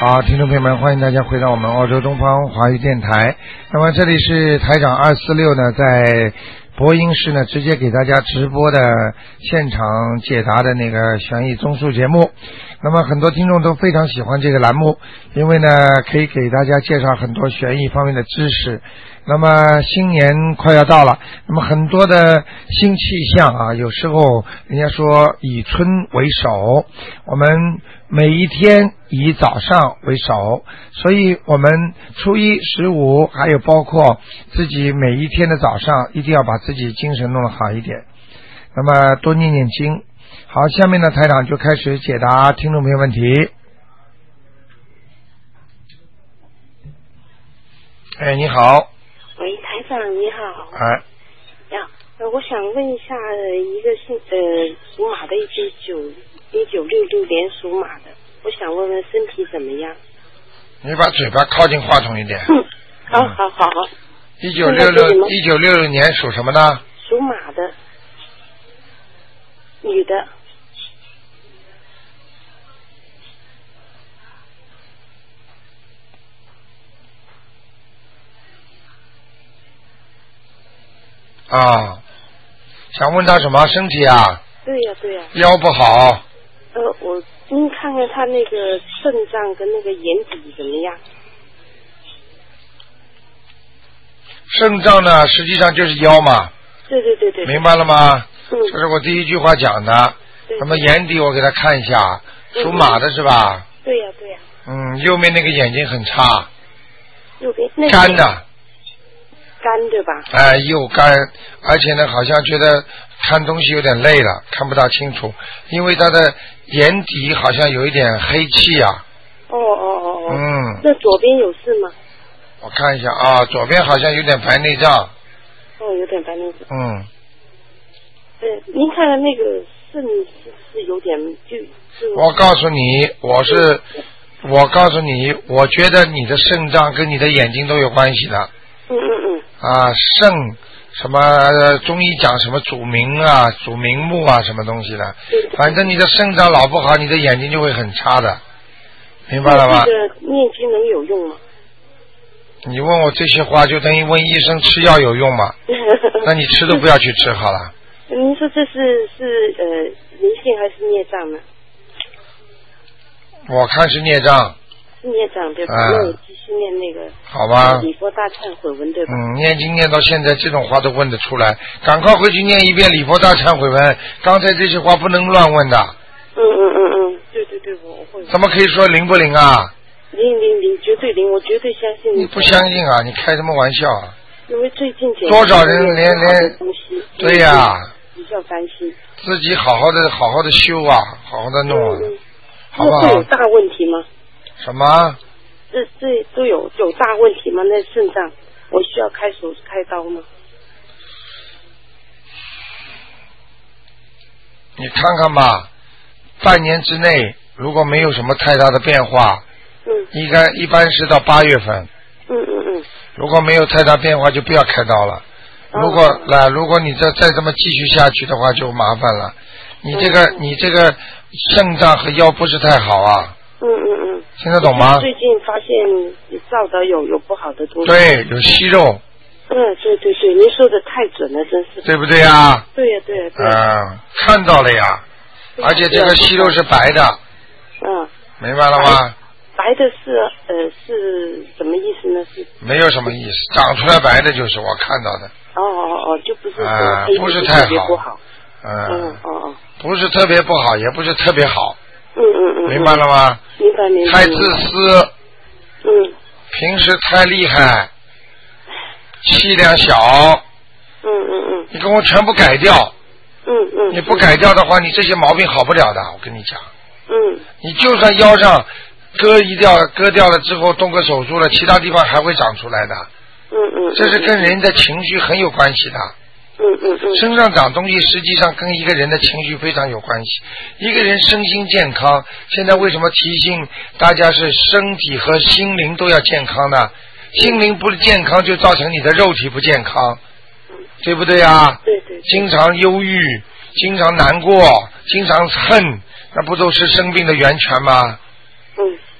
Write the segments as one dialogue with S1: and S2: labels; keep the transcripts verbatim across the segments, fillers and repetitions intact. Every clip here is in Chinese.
S1: 好，听众朋友们，欢迎大家回到我们澳洲东方华语电台。那么这里是台长二四六呢，在播音室呢，直接给大家直播的现场解答的那个悬疑综述节目。那么很多听众都非常喜欢这个栏目，因为呢可以给大家介绍很多悬疑方面的知识。那么新年快要到了，那么很多的新气象啊，有时候人家说以春为首，我们每一天以早上为首，所以我们初一十五还有包括自己每一天的早上一定要把自己精神弄得好一点，那么多念念经。好，下面呢台长就开始解答听众朋友问题。哎，你好。
S2: 喂，台长你好。
S1: 哎。
S2: 呀，呃，我想问一下，呃、一个姓呃属马的，一九一九六六年属马的，我想问问身体怎么样？
S1: 你把嘴巴靠近话筒一点。
S2: 嗯，好好好好。
S1: 一九六六一九六六年属什么呢？
S2: 属马的，女的。
S1: 啊，想问他什么身体啊？
S2: 对呀、啊、对呀、啊。
S1: 腰不好。
S2: 呃，我您看看他那个肾脏跟那个眼底怎么样？
S1: 肾脏呢，实际上就是腰嘛。
S2: 对对对对。
S1: 明白了吗？
S2: 嗯。
S1: 这是我第一句话讲的。
S2: 对。
S1: 那么眼底我给他看一下，属马的是吧？
S2: 对呀、啊、对呀、啊。
S1: 嗯，右面那个眼睛很差。
S2: 右边那个。
S1: 干的。
S2: 干对吧？
S1: 哎，又干，而且呢，好像觉得看东西有点累了，看不大清楚，因为他的眼底好像有一点黑气啊。
S2: 哦哦哦哦。
S1: 嗯。
S2: 那左边有事吗？
S1: 我看一下啊，左边好像有点白内障。
S2: 哦，有点白内障。
S1: 嗯。
S2: 对，您看的那个肾是是有点就。就
S1: 我告诉你，我是，我告诉你，我觉得你的肾脏跟你的眼睛都有关系的。
S2: 嗯嗯嗯。
S1: 啊，肾什么中医讲什么主明啊，主明目啊，什么东西的，反正你的肾脏老不好，你的眼睛就会很差的，明白了吗？
S2: 这个念经能有用吗？
S1: 你问我这些话，就等于问医生吃药有用吗？那你吃都不要去吃好了。
S2: 您说这是是呃灵性还是孽障呢？
S1: 我看是孽障。
S2: 孽障对吧？
S1: 啊、
S2: 那我继续念那个
S1: 好吧
S2: 礼佛大忏悔文对吧？
S1: 嗯，念经念到现在，这种话都问得出来，赶快回去念一遍礼佛大忏悔文。刚才这些话不能乱问的。
S2: 嗯嗯嗯嗯，对对对，我会。
S1: 怎么可以说灵不灵啊？
S2: 灵灵灵，绝对灵，我绝对相信你。
S1: 你不相信啊？你开什么玩笑啊？
S2: 因为最近
S1: 多少人连连对呀、啊，
S2: 比较担心。
S1: 自己好好的好好的修啊，好好的弄啊，
S2: 嗯嗯、
S1: 好不好？
S2: 会有大问题吗？
S1: 什么？
S2: 这这都有有大问题吗？那肾脏，我需要开手开刀吗？
S1: 你看看吧，半年之内如果没有什么太大的变化，
S2: 嗯，
S1: 应该一般是到八月份。
S2: 嗯嗯嗯。
S1: 如果没有太大变化，就不要开刀了。
S2: 哦、
S1: 如果来，如果你再再这么继续下去的话，就麻烦了。你这个、嗯、你这个肾脏和腰不是太好啊。
S2: 嗯嗯嗯，
S1: 听得懂吗？
S2: 最近发现照的有有不好的东西。
S1: 对，有息肉。
S2: 嗯，对对对，您说的太准了，真是。
S1: 对不对呀？
S2: 对呀对呀对呀。
S1: 嗯，看到了呀，而且这个息肉是白的。
S2: 嗯。
S1: 明白了吗？
S2: 白, 白的是呃是什么意思呢？是。
S1: 没有什么意思，长出来白的就是我看到的。
S2: 哦哦哦，就不是说
S1: 黑的、呃、不是太好。
S2: 不好。
S1: 嗯。
S2: 嗯哦哦。
S1: 不是特别不好，也不是特别好。
S2: 嗯嗯嗯。
S1: 明白了吗？
S2: 明白明白。
S1: 太自私。
S2: 嗯。
S1: 平时太厉害，气量小。
S2: 嗯嗯嗯。
S1: 你跟我全部改掉。
S2: 嗯嗯。
S1: 你不改掉的话，你这些毛病好不了的，我跟你讲。
S2: 嗯。
S1: 你就算腰上割一掉，割掉了之后动个手术了，其他地方还会长出来的。
S2: 嗯嗯。
S1: 这是跟人的情绪很有关系的。
S2: 嗯嗯嗯。
S1: 身上长东西实际上跟一个人的情绪非常有关系。一个人身心健康，现在为什么提醒大家是身体和心灵都要健康呢？心灵不健康就造成你的肉体不健康，对不对啊？
S2: 对对。
S1: 经常忧郁，经常难过，经常恨，那不都是生病的源泉吗？
S2: 嗯。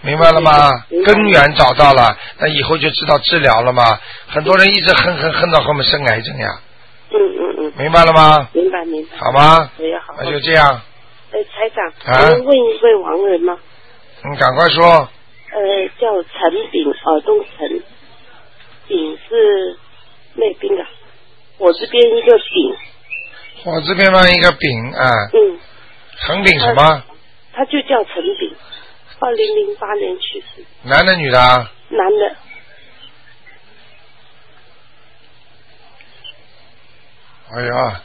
S1: 明白了吗？
S2: 明白
S1: 根源找到了，那以后就知道治疗了嘛。很多人一直恨恨恨到后面生癌症呀。
S2: 嗯嗯嗯。
S1: 明白了吗？
S2: 明白明白。
S1: 好吗？
S2: 也好。
S1: 那就这样。
S2: 呃，台长，
S1: 啊
S2: 能问一位亡人吗？
S1: 你赶快说。
S2: 呃，叫陈炳，耳东陈，炳是那边的，我这边一个炳。
S1: 我这边嘛一个丙啊。
S2: 嗯。
S1: 陈炳什么？
S2: 他就叫陈炳，二零零八年去世。
S1: 男的女的啊？
S2: 男的。
S1: 哎呀，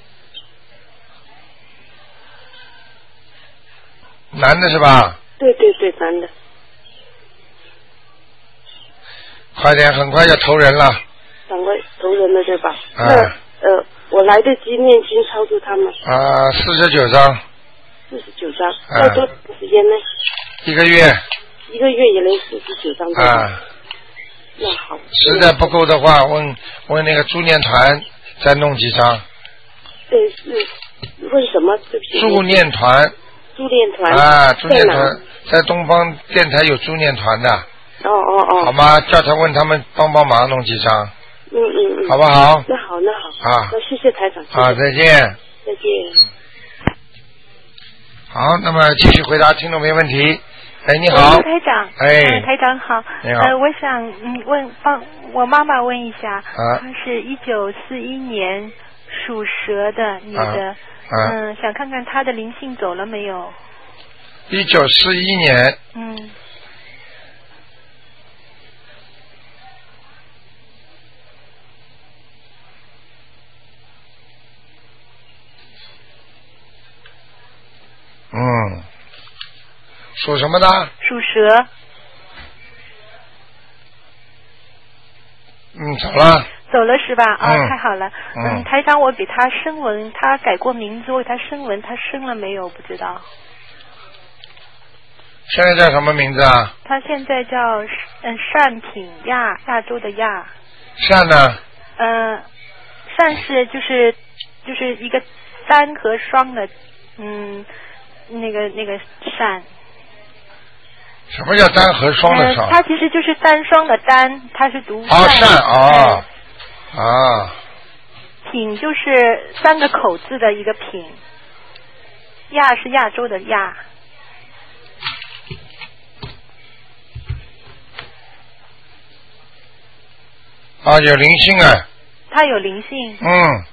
S1: 男的是吧？
S2: 对对对，男的。
S1: 快点，很快要投人了。
S2: 赶快投人了，对吧？
S1: 啊。
S2: 那呃，我来得及念经超度他们。
S1: 啊，四十九章。
S2: 四十九章，要多长时间呢？
S1: 一个月。
S2: 一个月也能四十九章。
S1: 啊。
S2: 那好。
S1: 实在不够的话，问问那个助念团再弄几张。
S2: 对，是问什么？对不起。
S1: 助念团。
S2: 助念团。
S1: 啊，助念团在东方电台有助念团的。
S2: 哦哦哦。
S1: 好吗？叫他问他们帮帮忙弄几张。
S2: 嗯嗯嗯。
S1: 好不好？
S2: 那好那好。
S1: 啊。
S2: 那谢谢台长。
S1: 好，再见。
S2: 再见。
S1: 好，那么继续回答听众没问题。哎，你好，
S3: 台长。
S1: 哎，
S3: 嗯、台长好。
S1: 你好。
S3: 呃，我想嗯问帮我妈妈问一下，
S1: 啊、
S3: 她是一九四一年属蛇的女的，
S1: 啊啊、
S3: 嗯，想看看她的灵性走了没有？
S1: 一九四一年。
S3: 嗯。
S1: 嗯，属什么的？
S3: 属蛇。
S1: 嗯，走了。
S3: 走了是吧？啊、
S1: 嗯，
S3: 太好了。
S1: 嗯，
S3: 嗯台长，我给他声纹，他改过名字，我给他声纹，他生了没有？不知道。
S1: 现在叫什么名字啊？
S3: 他现在叫嗯单品亚，亚洲的亚。
S1: 单呢？
S3: 呃，单是就是就是一个单和双的，嗯。那个那个单，
S1: 什么叫单和双的双？
S3: 呃、它其实就是单双的单，它是读
S1: 单。哦，单哦，
S3: 嗯、
S1: 啊。
S3: 品就是三个口字的一个品，亚是亚洲的亚。
S1: 啊，有灵性啊。
S3: 它有灵性。
S1: 嗯。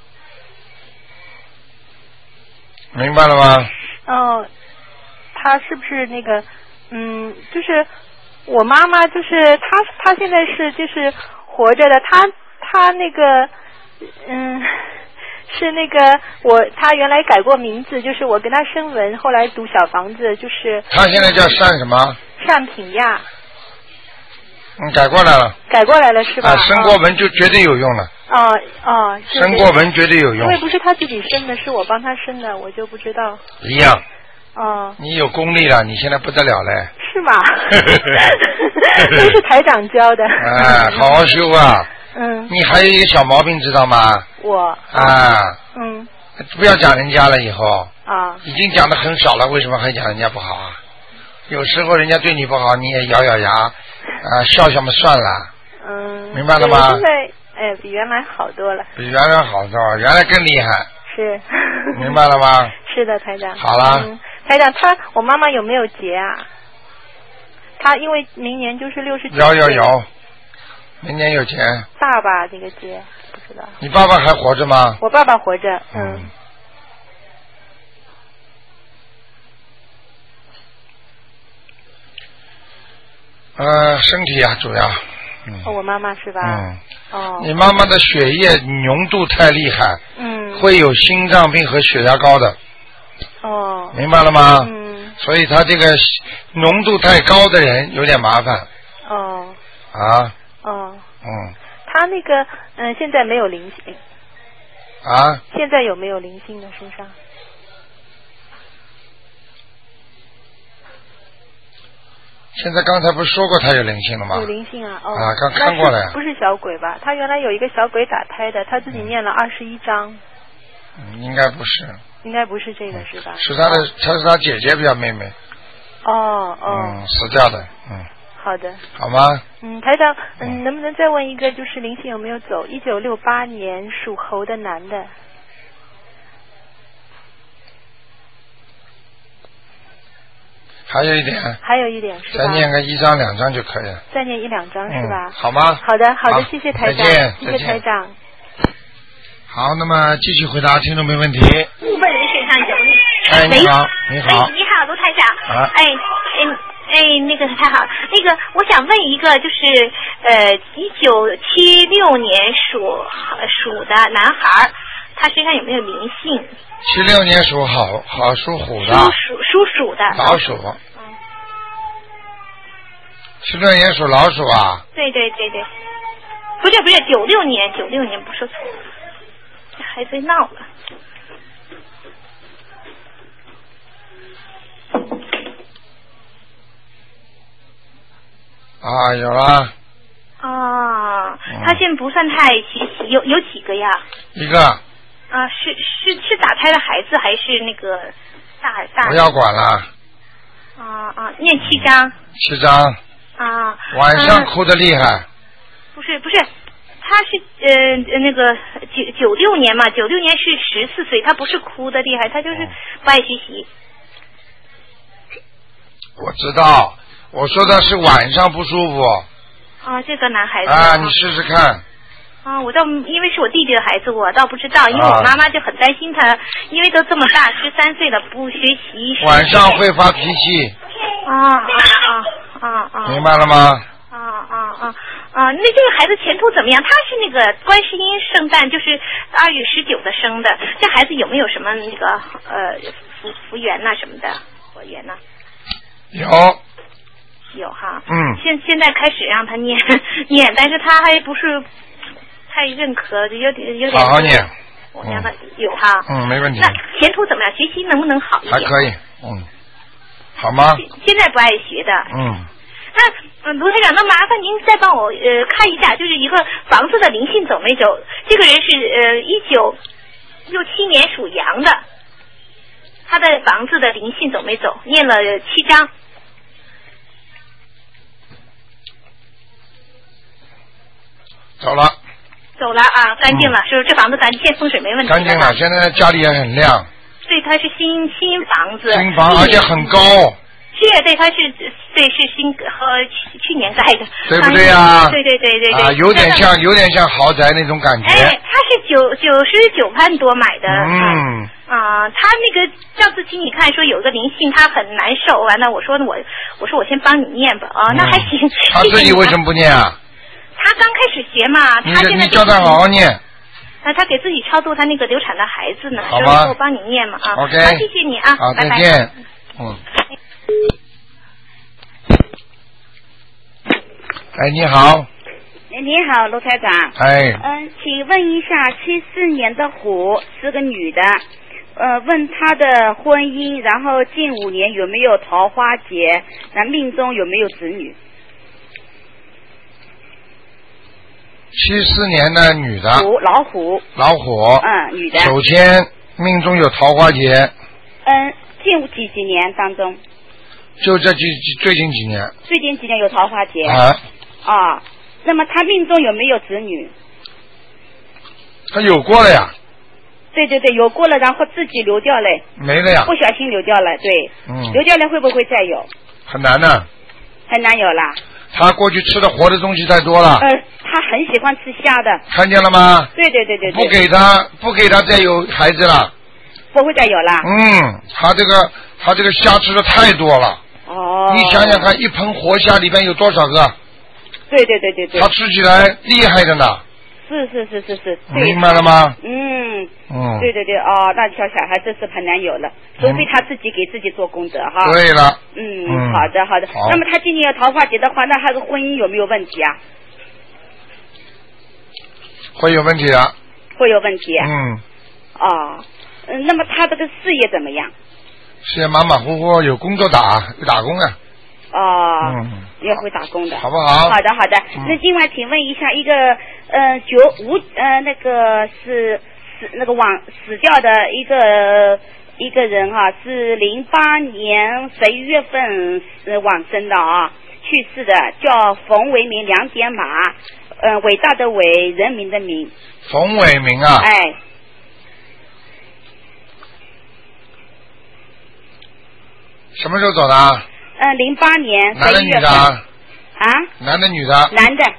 S1: 明白了吗？
S3: 哦，他是不是那个，嗯，就是我妈妈，就是她，她现在是就是活着的，她她那个，嗯，是那个我，她原来改过名字，就是我跟她声纹，后来读小房子，就是。
S1: 她现在叫单什么？
S3: 单品亚。
S1: 嗯，改过来了。
S3: 改过来了是吧？
S1: 啊，生过文就绝对有用了。
S3: 哦哦。
S1: 生过文绝对有用。
S3: 因为不是他自己生的，是我帮他生的，我就不知道。
S1: 一样。
S3: 哦。
S1: 你有功力了，你现在不得了嘞。
S3: 是吗？都是台长教的。
S1: 哎，好好修啊。
S3: 嗯。
S1: 你还有一个小毛病，知道吗？
S3: 我。
S1: 啊。
S3: 嗯。
S1: 不要讲人家了，以后。
S3: 啊。
S1: 已经讲的很少了，为什么还讲人家不好啊？有时候人家对你不好，你也咬咬牙，啊，笑笑嘛算了。
S3: 嗯。
S1: 明白了吗？
S3: 现在哎，比原来好多了。
S1: 比原来好多，原来更厉害。
S3: 是。
S1: 明白了吗？
S3: 是的，台长。
S1: 好了。
S3: 嗯，台长，他我妈妈有没有结啊？他因为明年就是六十九。
S1: 有有有，明年有钱。
S3: 爸爸那个结不知道。
S1: 你爸爸还活着吗？
S3: 我爸爸活着，嗯。
S1: 嗯呃，身体啊，主要。嗯。
S3: 哦，我妈妈是吧？
S1: 嗯。
S3: 哦。
S1: 你妈妈的血液浓度太厉害。
S3: 嗯。
S1: 会有心脏病和血压高的。
S3: 哦。
S1: 明白了吗？
S3: 嗯。
S1: 所以他这个浓度太高的人有点麻烦。
S3: 哦。
S1: 啊。
S3: 哦。
S1: 嗯。
S3: 他那个嗯、呃，现在没有灵性。
S1: 啊。
S3: 现在有没有灵性的身上？
S1: 现在刚才不是说过他有灵性了吗？
S3: 有灵性啊，哦，
S1: 啊，刚看过了呀。
S3: 不是小鬼吧？他原来有一个小鬼打胎的，他自己念了二十一章。
S1: 嗯，应该不是。
S3: 应该不是这个是吧？
S1: 是他的，他是他姐姐比较妹妹。
S3: 哦哦。
S1: 嗯，死掉的，嗯。
S3: 好的。
S1: 好吗？
S3: 嗯，台长，嗯，能不能再问一个，就是灵性有没有走？一九六八年属猴的男的。
S1: 还有一点。
S3: 还有一点是吧？
S1: 再念个一张两张就可以了。
S3: 再念一两张是吧？
S1: 嗯、好吗？
S3: 好的，好的，
S1: 好
S3: 谢谢台长，谢谢台长。
S1: 好，那么继续回答听众没问题。
S4: 问人身上有你。
S1: 哎，你好，你好。
S4: 哎，你好，卢台长。
S1: 啊。
S4: 哎，哎。哎，那个太好了。那个，我想问一个，就是呃，一九七六年属属的男孩，他身上有没有灵性？
S1: 七六年属好好属虎的。
S4: 属属属鼠的。
S1: 老鼠。嗯。七六年属老鼠啊？
S4: 对对对对，不是不是九六年九六年不说错，这孩子闹了。
S1: 啊，有了。
S4: 哦，他现在不算太学习，有有几个呀？
S1: 一个。
S4: 啊，是是是打胎的孩子还是那个大大？
S1: 不要管了。
S4: 啊啊，念七章。
S1: 七章。
S4: 啊。
S1: 晚上哭得厉害。
S4: 啊、不是不是，他是呃那个九九六年嘛，九六年是十四岁，他不是哭得厉害，他就是不爱学习。
S1: 我知道。我说的是晚上不舒服。
S4: 啊，这个男孩子。
S1: 啊，你试试看。
S4: 啊，我倒因为是我弟弟的孩子，我倒不知道，因为我妈妈就很担心他，因为都这么大，十三岁了不学习。
S1: 晚上会发脾气。
S4: 啊啊啊啊啊！
S1: 明白了吗？
S4: 啊啊啊啊！那这个孩子前途怎么样？他是那个观世音圣诞，就是二月十九的生的，这孩子有没有什么那个呃福福缘呐什么的佛缘呐？
S1: 有。
S4: 有哈，
S1: 嗯，
S4: 现现在开始让他念念，但是他还不是太认可，有点有点。
S1: 好好念。
S4: 我让他、嗯、有哈。
S1: 嗯，没问题。
S4: 那前途怎么样？学习能不能好一点？
S1: 还可以，嗯，好吗？
S4: 现在不爱学的。
S1: 嗯。
S4: 那卢台长，那麻烦您再帮我呃看一下，就是一个房子的灵性走没走？这个人是呃一九六七年属羊的，他的房子的灵性走没走？念了七章。
S1: 走了，
S4: 走了啊，干净了，嗯、是不是？这房子干净，现在风水没问题。
S1: 干净了，现在家里也很亮。
S4: 对，它是新新房子。
S1: 新房，而且很高。
S4: 是，对，它是，对，是新和去去年盖的。
S1: 对不对呀、啊？
S4: 对对对对对。
S1: 啊，有点像，有点像豪宅那种感觉。
S4: 哎，它是九九十九万多买的。
S1: 嗯。
S4: 啊，他那个上次请你看说有个灵性，他很难受，完了我说我我说我先帮你念吧，啊，那还行。
S1: 嗯、他自己为什么不念啊？
S4: 他刚开始学嘛，他现在、就是、
S1: 你叫他好好念。
S4: 啊，他给自己超度他那个流产的孩子呢，
S1: 好吧，
S4: 我帮你念嘛啊。
S1: OK。
S4: 好，谢谢你啊。
S1: 好，
S4: 拜拜。
S1: 再见。嗯。哎，你好。
S5: 你好，卢台长。
S1: 哎。
S5: 嗯，请问一下，七四年的虎是个女的，呃，问她的婚姻，然后近五年有没有桃花劫，那命中有没有子女？
S1: 七四年的女的。
S5: 虎，老虎。
S1: 老虎。
S5: 嗯，女的。
S1: 首先，命中有桃花劫。
S5: 嗯，近几几年当中？
S1: 就这几最近几年。
S5: 最近几年有桃花劫。
S1: 啊。
S5: 啊，那么他命中有没有子女？
S1: 他有过了呀。
S5: 对对对，有过了，然后自己流掉了。
S1: 没了呀。
S5: 不小心流掉了，对。
S1: 嗯。
S5: 流掉了会不会再有？
S1: 很难的。
S5: 很难有啦。
S1: 他过去吃的活的东西太多了。
S5: 呃，他很喜欢吃虾的。
S1: 看见了吗？
S5: 对对对对对。
S1: 不给他，不给他再有孩子了。
S5: 不会再有了。
S1: 嗯，他这个他这个虾吃的太多了。
S5: 哦。
S1: 你想想看，一盆活虾里边有多少个？
S5: 对对对对对。
S1: 他吃起来厉害的呢。
S5: 是是是是是。
S1: 明白了吗？
S5: 嗯。
S1: 嗯。
S5: 对对对，哦，那小小孩真是很难有了，除非他自己给自己做功德哈。
S1: 对了。
S5: 嗯，
S1: 嗯
S5: 好的好的。
S1: 好。
S5: 那么他今年有桃花劫的话，那他的婚姻有没有问题啊？
S1: 会有问题的。
S5: 会有问题。
S1: 嗯。
S5: 哦，嗯，那么他这个事业怎么样？
S1: 事业马马虎虎，有工作打，有打工啊。
S5: 哦。
S1: 嗯。
S5: 也会打工的。
S1: 好不好？
S5: 好的好的。
S1: 嗯、
S5: 那另外请问一下，一个呃九五呃那个是死那个往死掉的一个一个人哈、啊，是零八年十一月份呃往生的啊，去世的，叫冯维民，两点马，呃，伟大的伟，人民的民。
S1: 冯伟民啊。
S5: 哎。
S1: 什么时候走的？
S5: 嗯，零八年
S1: 男的女的？
S5: 啊？
S1: 男的女的？
S5: 男的。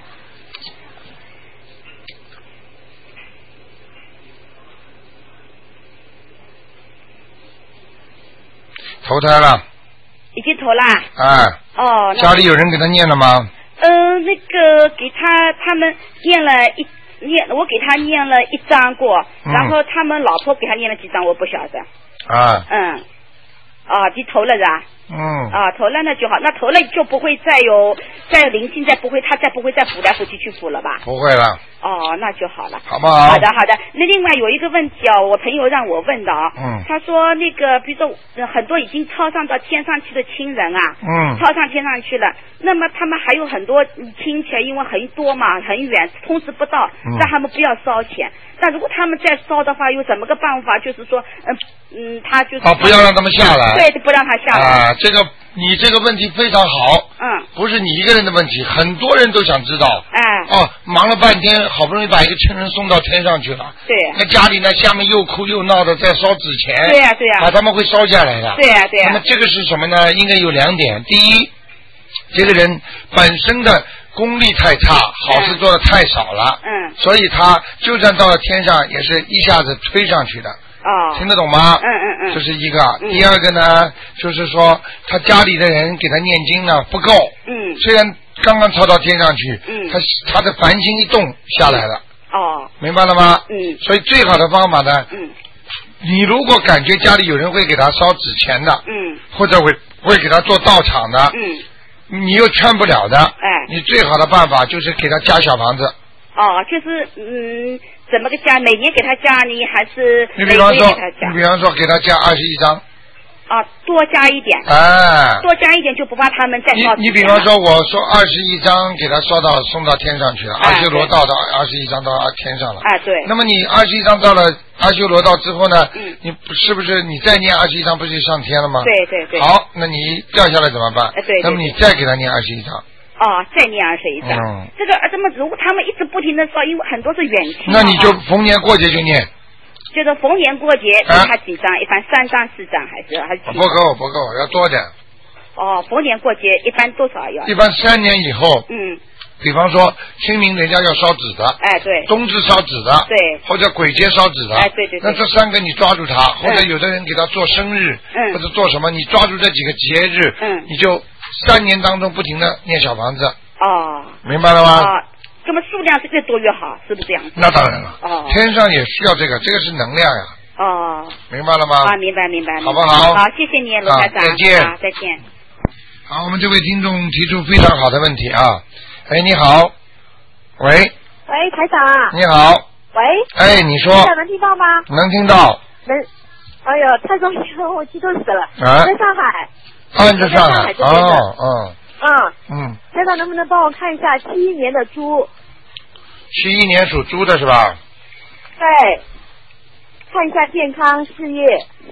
S1: 投胎了。
S5: 已经投了。
S1: 哎。
S5: 哦。
S1: 家里有人给他念了吗？
S5: 呃，那个给他他们念了一念，我给他念了一张过，
S1: 嗯、
S5: 然后他们老婆给他念了几张，我不晓得。
S1: 啊。
S5: 嗯。啊，就投了是吧？
S1: 嗯。
S5: 啊，投了那就好，那投了就不会再有再有灵性，再不会他再不会再补来补去去补了吧？
S1: 不会了。
S5: 哦，那就好了。
S1: 好不好？
S5: 好的，好的。那另外有一个问题啊，我朋友让我问的啊。
S1: 嗯。
S5: 他说那个，比如说、呃、很多已经超上到天上去的亲人啊。
S1: 嗯。
S5: 超上天上去了，那么他们还有很多亲戚，因为很多嘛，很远，通知不到，
S1: 嗯、
S5: 让他们不要烧钱。那如果他们再烧的话，有怎么个办法？就是说，嗯嗯，他就是。
S1: 啊，不要让他们下来。
S5: 对，不让他下来。
S1: 啊，这个你这个问题非常好。
S5: 嗯。
S1: 不是你一个人的问题，很多人都想知道。
S5: 哎。
S1: 哦，忙了半天，好不容易把一个亲人送到天上去了。
S5: 对。
S1: 那家里呢，下面又哭又闹的在烧纸钱。
S5: 对呀、啊，对呀、啊。
S1: 把他们会烧下来的。
S5: 对呀、啊，对呀、啊。
S1: 那么这个是什么呢？应该有两点。第一，这个人本身的功力太差，好事做的太少了。
S5: 嗯。
S1: 所以他就算到了天上，也是一下子推上去的。
S5: 哦。
S1: 听得懂吗？
S5: 嗯嗯嗯。
S1: 这是一个。
S5: 嗯、
S1: 第二个呢，就是说他家里的人给他念经呢不够。
S5: 嗯。
S1: 虽然刚刚超到天上去，
S5: 嗯。
S1: 他他的凡心一动下来了。
S5: 哦。
S1: 明白了吗？
S5: 嗯。
S1: 所以最好的方法呢，
S5: 嗯。
S1: 你如果感觉家里有人会给他烧纸钱的，
S5: 嗯。
S1: 或者会会给他做道场的，
S5: 嗯。
S1: 你又劝不了的，
S5: 哎，
S1: 你最好的办法就是给他加小房子。
S5: 哦，就是嗯，怎么个加？每年给他加，你还是
S1: 你比方说，你比方说给他加二十一张。
S5: 啊，多加一点。
S1: 哎。
S5: 多加一点就不怕他们再烧。
S1: 你你比方说，我说二十一张给他烧到送到天上去了，阿修罗道到二十一张到天上了。
S5: 啊，对。
S1: 那么你二十一张到了阿修罗道之后呢？
S5: 嗯。
S1: 你是不是你再念二十一张不是上天了吗？
S5: 对对对。
S1: 好，那你掉下来怎么办？
S5: 哎对。
S1: 那么你再给他念二十一张。
S5: 哦，再念二十一张。
S1: 嗯。
S5: 这个这么如果他们一直不停的烧，因为很多是远亲。
S1: 那你就逢年过节就念。
S5: 就是逢年过节给他几张，一般三张四张还是还是
S1: 不够不够，要多点。
S5: 哦，逢年过节一般多少要？
S1: 一般三年以后。
S5: 嗯。
S1: 比方说清明人家要烧纸的。
S5: 哎，对。
S1: 冬至烧纸的。
S5: 对。
S1: 或者鬼节烧纸的。
S5: 哎，对对对。
S1: 那这三个你抓住他，或者有的人给他做生日，
S5: 嗯，
S1: 或者做什么，你抓住这几个节日，
S5: 嗯，
S1: 你就三年当中不停的念小房子。
S5: 哦。
S1: 明白了吗？
S5: 啊。那么数量是越多越好，是不是这样？
S1: 那当然了。
S5: 哦。
S1: 天上也需要这个，这个是能量呀。
S5: 哦。
S1: 明白了吗？
S5: 啊，明白明白。
S1: 好不好？
S5: 好，谢谢你，罗台长。
S1: 再见。
S5: 啊，再见。
S1: 好，我们这位听众提出非常好的问题啊！哎，你好，喂。
S6: 喂，台长啊。
S1: 你好。
S6: 喂。
S1: 哎，你说。
S6: 台长能听到吗？
S1: 能听到。
S6: 能。哎呦，太高兴了，我激动死了。
S1: 啊。
S6: 在上海。
S1: 啊，你在上海。
S6: 哦
S1: 哦。
S6: 嗯。
S1: 嗯。
S6: 台长能不能帮我看一下七一年的猪？
S1: 七一年属猪的是吧？
S6: 对。看一下健康事业。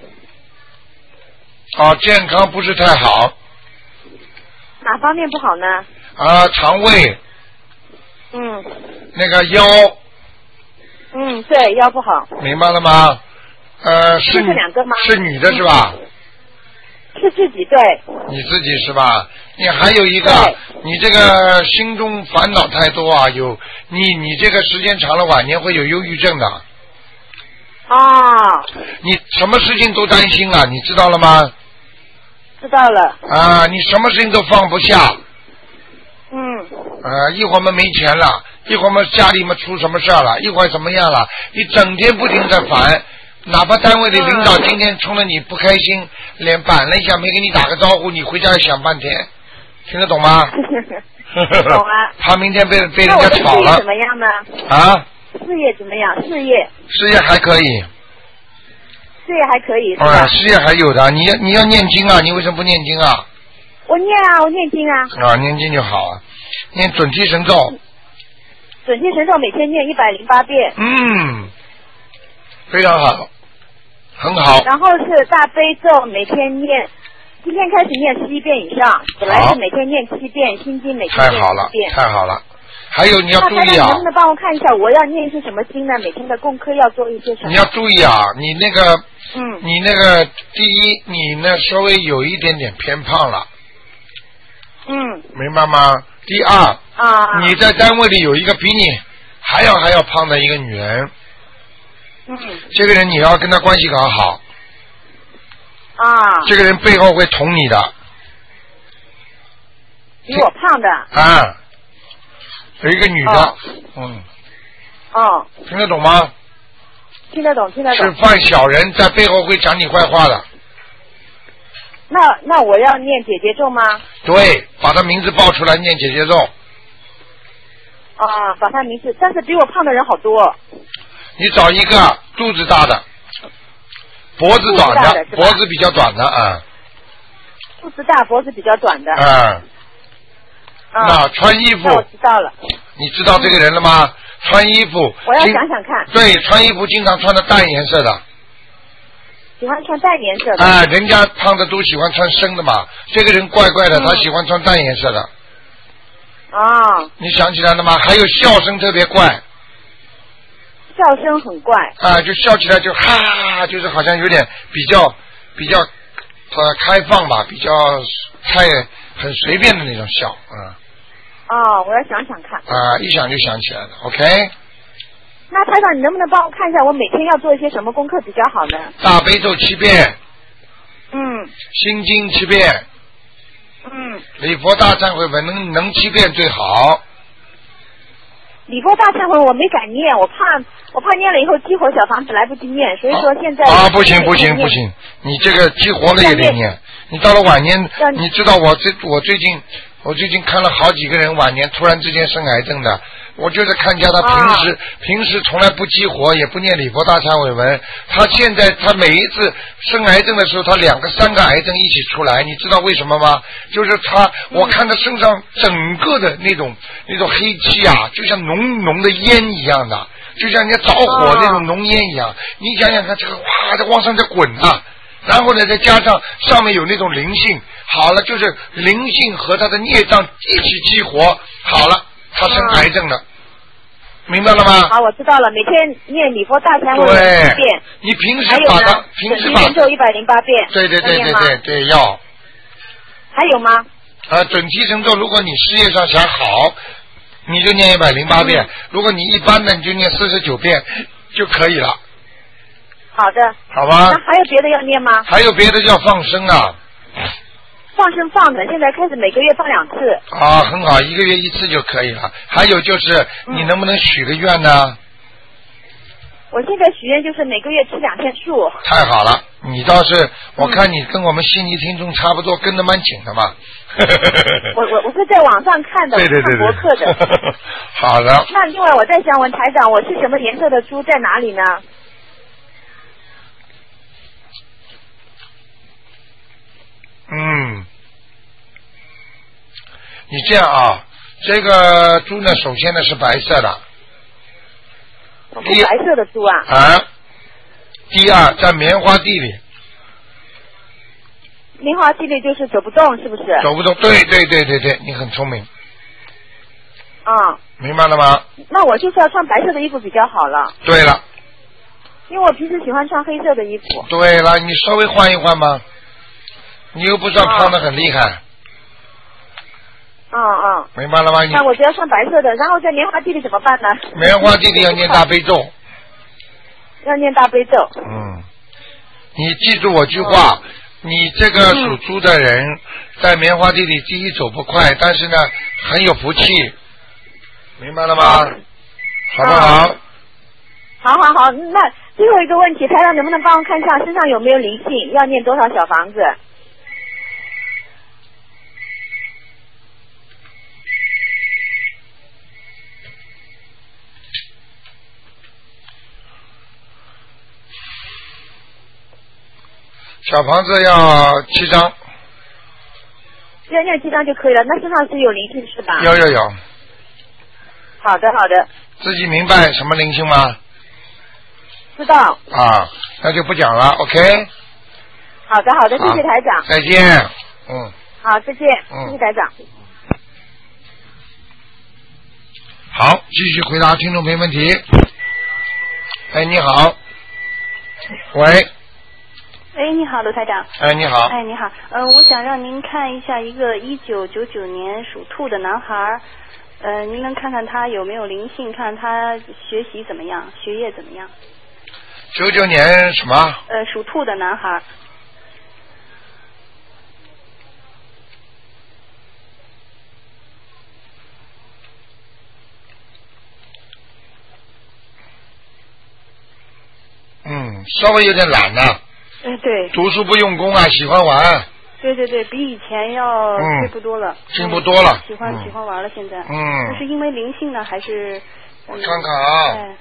S1: 哦，健康不是太好。
S6: 哪方面不好呢？
S1: 啊，肠胃。
S6: 嗯。
S1: 那个腰。
S6: 嗯，对，腰不好。
S1: 明白了吗？呃，是
S6: 这两个吗？
S1: 是女的是吧？
S6: 是自己对。
S1: 你自己是吧？你还有一个，你这个心中烦恼太多啊，有你你这个时间长了，晚年会有忧郁症的。
S6: 啊。
S1: 你什么事情都担心啊，你知道了吗？
S6: 知道了。
S1: 啊，你什么事情都放不下。
S6: 嗯。
S1: 啊，一会儿嘛没钱了，一会儿嘛家里嘛出什么事儿了，一会儿怎么样了，你整天不停在烦。哪怕单位的领导今天冲了你不开心，脸板了一下没给你打个招呼，你回家要想半天，听得懂吗？
S6: 懂啊。
S1: 他明天被被人家炒了。
S6: 事业怎么样呢？
S1: 啊？
S6: 事业怎么样？事业。
S1: 事业还可以。
S6: 事业还可以。
S1: 啊，事业还有的，你你要念经啊，你为什么不念经啊？
S6: 我念啊，我念经啊。
S1: 啊，念经就好啊，念准提神咒。
S6: 准提神咒每天念一百零八遍。
S1: 嗯。非常好， 很好。
S6: 然后是大悲咒每天念，今天开始念十一遍以上，本来是每天念七遍，心经每天念
S1: 太好了
S6: 七遍。
S1: 太好了。还有你要注意啊！
S6: 那能不能帮我看一下，我要念一些什么经呢？每天的功课要做一些什么？
S1: 你要注意啊！你那个，
S6: 嗯，
S1: 你那个第一，你呢稍微有一点点偏胖了，
S6: 嗯，
S1: 明白吗？第二，
S6: 啊，
S1: 你在单位里有一个比你还要还要胖的一个女人，
S6: 嗯，
S1: 这个人你要跟她关系搞好，
S6: 啊，
S1: 这个人背后会捅你的，
S6: 比我胖的，
S1: 啊，有一个女的，
S6: 哦
S1: 嗯，
S6: 哦，
S1: 听得懂吗？
S6: 听得懂，听得懂。
S1: 是犯小人，在背后会讲你坏话的。
S6: 那那我要念姐姐咒吗？
S1: 对，把他名字报出来念姐姐咒。
S6: 啊，把他名字，但是比我胖的人好多。
S1: 你找一个肚子大的，脖子短
S6: 肚子大的是吧
S1: 脖子比较短的啊。
S6: 肚子大，脖子比较短的。
S1: 啊。
S6: 啊。
S1: 那穿衣服。
S6: 那我知道了。
S1: 你知道这个人了吗？穿衣服。
S6: 我要想想看。
S1: 对，穿衣服经常穿的淡颜色的。
S6: 喜欢穿淡颜色的。
S1: 啊，人家胖的都喜欢穿深的嘛。这个人怪怪的，
S6: 嗯、
S1: 他喜欢穿淡颜色的。
S6: 啊。
S1: 你想起来了吗？还有笑声特别怪。
S6: 笑声很怪。
S1: 啊，就笑起来就哈，就是好像有点比较比较呃开放吧，比较太很随便的那种笑，啊。
S6: 哦，我要想想看。
S1: 啊，一想就想起来了 ，OK。
S6: 那台长，你能不能帮我看一下，我每天要做一些什么功课比较好呢？
S1: 大悲咒七遍。
S6: 嗯。
S1: 心经七遍。
S6: 嗯。
S1: 礼佛大忏悔文能能七遍最好。
S6: 礼佛大忏悔我没敢念，我怕我怕念了以后激活小房子来不及念，所以说现在
S1: 啊不行不行不行，你这个激活了也得念，你到了晚年，你知道我最我最近我最近看了好几个人晚年突然之间生癌症的，我就是看见他平时、啊、平时从来不激活，也不念礼佛大忏悔文，他现在他每一次生癌症的时候，他两个三个癌症一起出来，你知道为什么吗？就是他，我看他身上整个的那种那种黑气啊，就像浓浓的烟一样的，就像人家着火那种浓烟一样。啊、你想想看，这个哇，在往上在滚啊！然后呢，再加上上面有那种灵性，好了，就是灵性和他的孽障一起激活，好了，他生癌症了。明白了吗？
S6: 好，我知道了。每天念礼佛大忏悔文一遍。
S1: 你平时把它，平时把
S6: 准提神咒一百零八遍。
S1: 对对对对对对，要。
S6: 还有吗？
S1: 啊，准提神咒，如果你事业上想好，你就念一百零八遍；嗯、如果你一般的，你就念四十九遍就可以了。
S6: 好的。
S1: 好吧。
S6: 那还有别的要念吗？
S1: 还有别的叫放生啊。
S6: 放生放的，现在开始每个月放两次。
S1: 啊，很好，一个月一次就可以了。还有就是，你能不能许个愿呢？
S6: 嗯、我现在许愿就是每个月吃两天素。
S1: 太好了，你倒是，我看你跟我们悉尼听众差不多，跟得蛮紧的嘛。
S6: 我我我是在网上看的，
S1: 对对对对，
S6: 看博客的。
S1: 好的。
S6: 那另外我再想问台长，我是什么颜色的猪，在哪里呢？
S1: 嗯，你这样啊，这个猪呢，首先呢是白色的，
S6: 是白色的猪啊。
S1: 啊，第二在棉花地里。
S6: 棉花地里就是走不动，是不是？
S1: 走不动，对对对对对，你很聪明。
S6: 啊、嗯。
S1: 明白了吗？
S6: 那我就是要穿白色的衣服比较好了。
S1: 对了。
S6: 因为我平时喜欢穿黑色的衣服。
S1: 对了，你稍微换一换吧。你又不算胖得很厉害。
S6: 嗯嗯。
S1: 明白了吗？
S6: 那我只要穿白色的，然后在棉花地里怎么办呢？
S1: 棉花地里要念大悲咒。
S6: 要念大悲咒。
S1: 嗯。你记住我句话，嗯、你这个属猪的人，嗯、在棉花地里第一走不快，但是呢很有福气。明白了吗？嗯、好不好？
S6: 嗯、好好好，那最后一个问题，台长能不能帮我看一下身上有没有灵性？要念多少小房子？
S1: 小房子要七张，
S6: 要念七张就可以了。那身上是有灵性是吧？
S1: 有有有。
S6: 好的好的。
S1: 自己明白什么灵性吗？
S6: 知道。
S1: 啊，那就不讲了 ，OK。
S6: 好的，好的，谢谢台长。
S1: 再见。嗯。
S6: 好，再见。
S1: 嗯。
S6: 谢谢台长。
S1: 好，继续回答听众朋友问题。哎，你好。喂。
S7: 哎，你好，卢台长。
S1: 哎，你好。
S7: 哎，你好。呃，我想让您看一下一个一九九九年属兔的男孩，呃，您能看看他有没有灵性，看他学习怎么样，学业怎么样？
S1: 九九年什么？
S7: 呃，属兔的男孩。
S1: 嗯，稍微有点懒呐、啊。
S7: 哎，对。
S1: 读书不用功啊，喜欢玩。
S7: 对对对，比以前要进步多了。
S1: 进步多了。
S7: 嗯、喜欢、嗯、喜欢玩了，现在。
S1: 嗯。
S7: 这是因为灵性呢，还是？
S1: 我看看啊。
S7: 哎。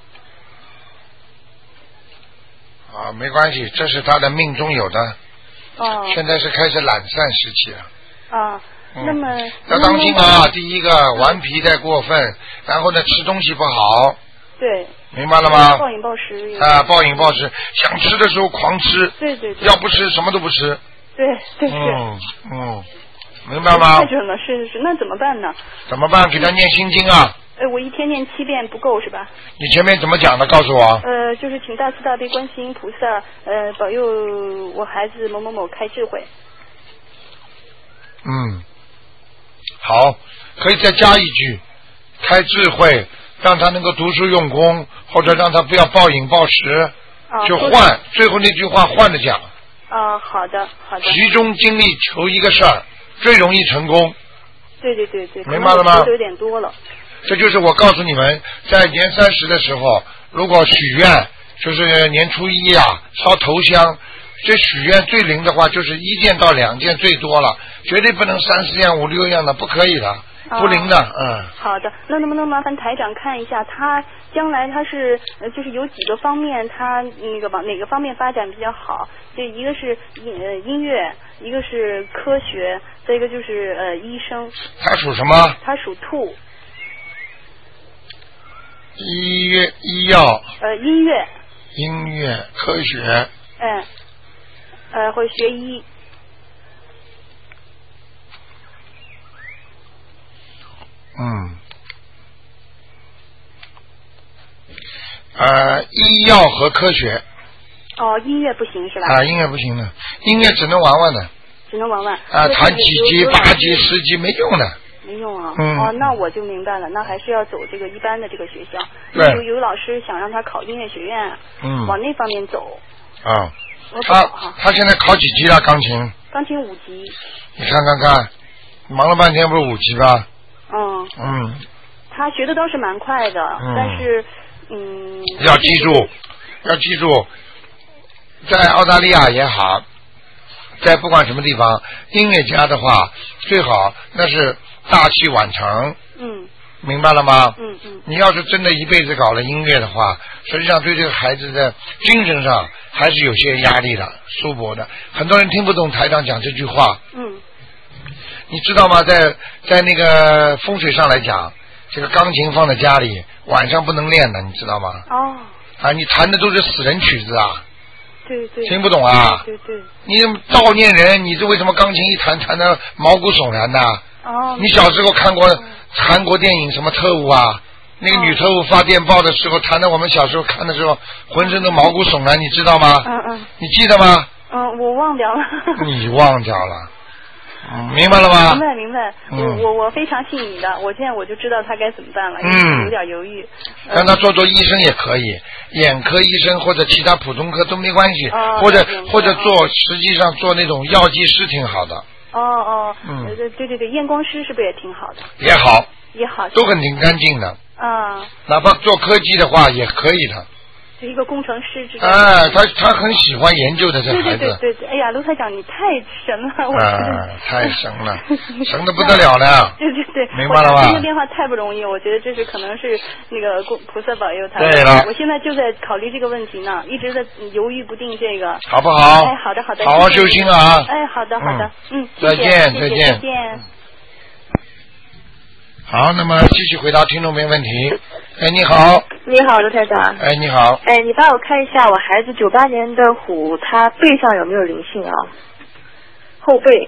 S1: 啊，没关系，这是他的命中有的。
S7: 哦。
S1: 现在是开始懒散时期了。
S7: 啊。
S1: 嗯、
S7: 那么。
S1: 要当心啊！第一个顽皮太过分，然后呢吃东西不好。
S7: 对。
S1: 明白了吗？
S7: 暴饮暴食
S1: 啊，暴饮暴食，想吃的时候狂吃，
S7: 对对对，
S1: 要不吃什么都不吃，
S7: 对对是，
S1: 嗯嗯，明白吗？
S7: 太准了，是是是，那怎么办呢？
S1: 怎么办？给他念心经啊。
S7: 呃，我一天念七遍不够是吧？
S1: 你前面怎么讲的？告诉我。
S7: 呃，就是请大慈大悲观世音菩萨，呃，保佑我孩子某某某开智慧。
S1: 嗯，好，可以再加一句，开智慧。让他能够读书用功，或者让他不要暴饮暴食，
S7: 啊、
S1: 就换最后那句话换着讲。
S7: 啊，好的好的。
S1: 集中精力求一个事儿，最容易成功。
S7: 对对对对。
S1: 明白了吗？
S7: 说的有点多了。
S1: 这就是我告诉你们，在年三十的时候，如果许愿，就是年初一啊，烧头香，这许愿最灵的话，就是一件到两件最多了，绝对不能三四样五六样的，不可以的。不灵的，嗯。
S7: 好的，那能不能麻烦台长看一下，他将来他是呃，就是有几个方面，他那个往哪个方面发展比较好？这一个是音呃音乐，一个是科学，再一个就是呃医生。
S1: 他属什么？
S7: 他属兔。
S1: 医乐医药。
S7: 呃，音乐。
S1: 音乐科学。
S7: 嗯。呃，会学医。
S1: 嗯，呃，医药和科学。
S7: 哦，音乐不行是吧？
S1: 啊，音乐不行的，音乐只能玩玩的。
S7: 只能玩玩。
S1: 啊，弹几级、八级、十级没用的。
S7: 没用啊。
S1: 嗯。
S7: 哦，那我就明白了，那还是要走这个一般的这个学校。
S1: 对。
S7: 有有老师想让他考音乐学院，
S1: 嗯，
S7: 往那方面走。
S1: 啊。他他现在考几级了？钢琴。
S7: 钢琴五级。
S1: 你看看看，忙了半天不是五级吧？
S7: 嗯
S1: 嗯，
S7: 他学的倒是蛮快的，
S1: 嗯、
S7: 但是嗯，
S1: 要记住，要记住，在澳大利亚也好，在不管什么地方，音乐家的话最好那是大器晚成。
S7: 嗯，
S1: 明白了吗？
S7: 嗯嗯。
S1: 你要是真的一辈子搞了音乐的话，实际上对这个孩子的精神上还是有些压力的，束缚的。很多人听不懂台长讲这句话。
S7: 嗯。
S1: 你知道吗？在在那个风水上来讲，这个钢琴放在家里，晚上不能练的，你知道吗？
S7: 哦。
S1: 啊，你弹的都是死人曲子啊。
S7: 对对。
S1: 听不懂啊？
S7: 对对。
S1: 你悼念人，你这为什么钢琴一弹弹的毛骨悚然的？
S7: 哦。
S1: 你小时候看过韩国电影什么特务啊？那个女特务发电报的时候，弹的我们小时候看的时候，浑身都毛骨悚然，你知道吗？
S7: 嗯嗯。
S1: 你记得吗？
S7: 嗯，我忘掉了。
S1: 你忘掉了。嗯，明白了吗？
S7: 明白明白，
S1: 嗯、
S7: 我我我非常信你的，我现在我就知道他该怎么办了，
S1: 嗯，
S7: 有点犹豫。
S1: 让他做做医生也可以，眼科医生或者其他普通科都没关系，
S7: 哦、
S1: 或者或者做实际上做那种药剂师挺好的。
S7: 哦哦，
S1: 嗯，
S7: 对对对对，验光师是不是也挺好的？
S1: 也好，
S7: 也好，
S1: 都很挺干净的。
S7: 啊。
S1: 哪怕做科技的话也可以的。
S7: 是一个工程师之类
S1: 的。哎，他他很喜欢研究的这孩子。
S7: 对对对对，哎呀，卢台长你太神了，我
S1: 啊，太神了，神的不得了了。
S7: 对对对，
S1: 明白了吧？
S7: 这个电话太不容易，我觉得这是可能是那个菩萨保佑他。
S1: 对了，
S7: 我现在就在考虑这个问题呢，一直在犹豫不定这个。
S1: 好不好？
S7: 哎，好的好的，
S1: 好好修心啊！
S7: 哎，好的好的，嗯，
S1: 再见再见
S7: 再见。
S1: 好，那么继续回答听众没问题。哎，你好。
S8: 你好，卢台长。
S1: 哎，你好。
S8: 哎，你帮我看一下我孩子九八年的虎，他背上有没有灵性啊？后背。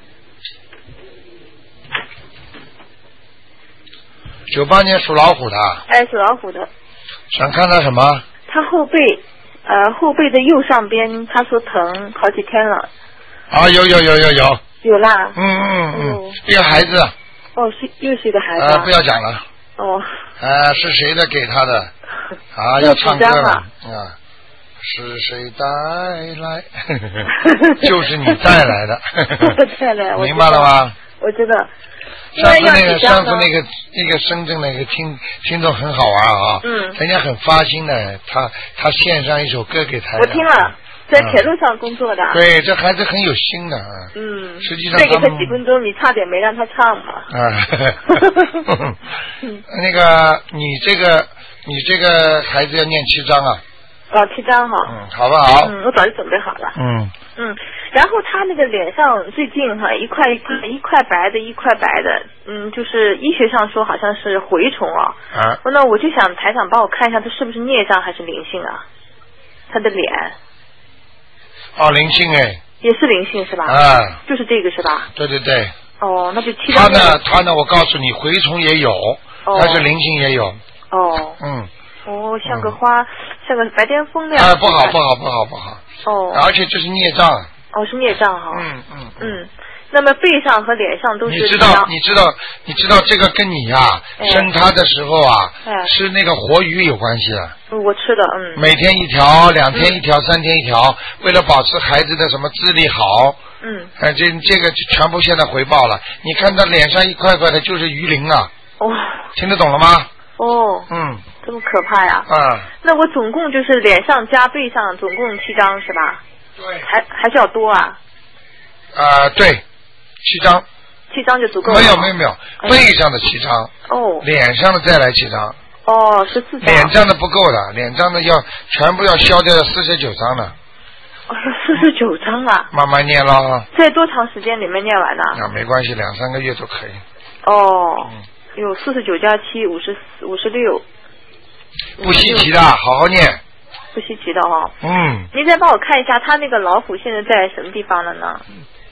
S1: 九八年属老虎的。
S8: 哎，属老虎的。
S1: 想看他什么？
S8: 他后背，呃，后背的右上边，他说疼好几天了。
S1: 啊，有有有有有。
S8: 有啦。
S1: 嗯嗯嗯，这个孩子。
S8: 哦，是又是一个孩子。
S1: 啊，不要讲了。
S8: 哦。
S1: 啊，是谁的给他的？啊，要唱歌了啊！是谁带来？就是你带来的。
S8: 带来，
S1: 明白了吗？
S8: 我知道。
S1: 上次那个，上次那个那个深圳那个听听众很好玩啊，
S8: 嗯，
S1: 人家很发心的，他他献上一首歌给他。
S8: 我听了，在铁路上工作的。
S1: 嗯、对，这孩子很有心的啊。
S8: 嗯。
S1: 实际上
S8: 再给他几分钟，你差点没让他唱嘛。
S1: 啊。那个，你这个你这个孩子要念七章啊。
S8: 哦，七章哈。
S1: 嗯，好不好？
S8: 嗯，我早就准备好了。
S1: 嗯。
S8: 嗯，然后他那个脸上最近哈一块一块一块白的，一块白的，嗯，就是医学上说好像是蛔虫啊。
S1: 啊。
S8: 那我就想台长帮我看一下，他是不是孽障还是灵性啊？他的脸。
S1: 哦，灵性哎。
S8: 也是灵性是吧？
S1: 啊。
S8: 就是这个是吧？
S1: 对对对。
S8: 哦，那就七张。
S1: 他呢？他呢？我告诉你，蛔虫也有，
S8: 哦、
S1: 但是灵性也有。
S8: 哦。
S1: 嗯。
S8: 哦，像个花，嗯、像个白癜风那样。
S1: 啊，不好，不好，不好，不好。
S8: 哦。
S1: 而且这是孽障。
S8: 哦，是孽障哈。
S1: 嗯嗯
S8: 嗯。那么背上和脸上都是。
S1: 你知道，你知道，你知道这个跟你呀、啊哎、生他的时候啊，
S8: 哎、
S1: 吃那个活鱼有关系的。
S8: 我吃的，嗯。
S1: 每天一条，两天一条，嗯、三天一条，为了保持孩子的什么智力好。
S8: 嗯。
S1: 哎，这这个全部现在回报了。你看他脸上一块块的，就是鱼鳞啊。
S8: 哦。
S1: 听得懂了吗？
S8: 哦。
S1: 嗯。
S8: 这么可怕呀！
S1: 啊。
S8: 那我总共就是脸上加背上总共七张是吧？
S1: 对。
S8: 还还是要多啊？
S1: 啊、呃，对，七张。
S8: 七张就足够了。
S1: 没有没有没有，背上的七张。
S8: 哦。
S1: 脸上的再来七张。
S8: 哦，十四张。
S1: 脸上的不够的，脸上的要全部要消掉四十九张的。
S8: 哦，四十九张啊！
S1: 慢慢念咯。
S8: 在多长时间里面念完呢？
S1: 那没关系，两三个月都可以。
S8: 哦。
S1: 嗯。
S8: 有四十九加七，五十五十六。
S1: 不稀奇的，好好念。
S8: 不稀奇的哈、哦。
S1: 嗯。
S8: 您再帮我看一下，他那个老虎现在在什么地方了呢？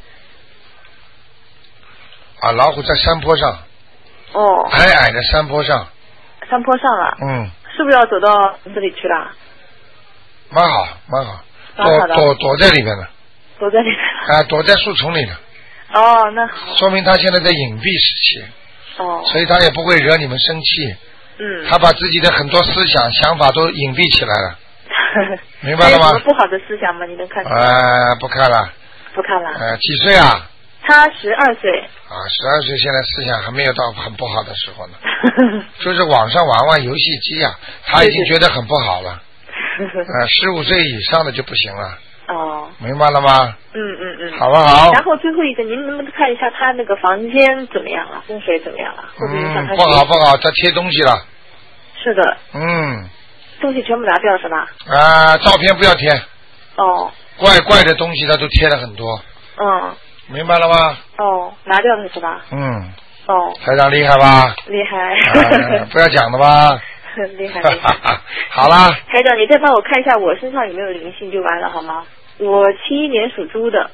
S1: 啊，老虎在山坡上。
S8: 哦。
S1: 矮矮的山坡上。
S8: 山坡上了。
S1: 嗯。
S8: 是不是要走到这里去了？
S1: 蛮好，蛮好。
S8: 躲
S1: 躲躲在里面了。
S8: 躲在里面。
S1: 啊，躲在树丛里了。
S8: 哦，那好。
S1: 说明他现在在隐蔽时期。
S8: 哦。
S1: 所以他也不会惹你们生气。
S8: 嗯。
S1: 他把自己的很多思想、想法都隐蔽起来了。明白了吗？
S8: 还有什么不好的思想吗？你能看出来？
S1: 呃，不看了。
S8: 不看了。
S1: 呃，几岁啊？
S8: 他十二岁。
S1: 啊，十二岁，现在思想还没有到很不好的时候呢。就是网上玩玩游戏机啊，他已经觉得很不好了。呃，十五岁以上的就不行了。
S8: 哦。
S1: 明白了吗？
S8: 嗯嗯嗯。
S1: 好不好？
S8: 然后最后一个，您能不能看一下他那个房间怎么样了？风水怎么样了？会不会影响他？
S1: 嗯，不好不好，他贴东西了。
S8: 是的。
S1: 嗯。
S8: 东西全部拿掉是吧？
S1: 啊，照片不要贴。
S8: 哦。
S1: 怪怪的东西他都贴了很多。
S8: 嗯。
S1: 明白了吗？
S8: 哦，拿掉了是吧？
S1: 嗯。
S8: 哦。
S1: 台长厉害吧？
S8: 厉害。
S1: 啊、不要讲的吧？
S8: 厉害厉害。
S1: 好啦。
S8: 台长，你再帮我看一下我身上有没有灵性就完了好吗？我七一年属猪的。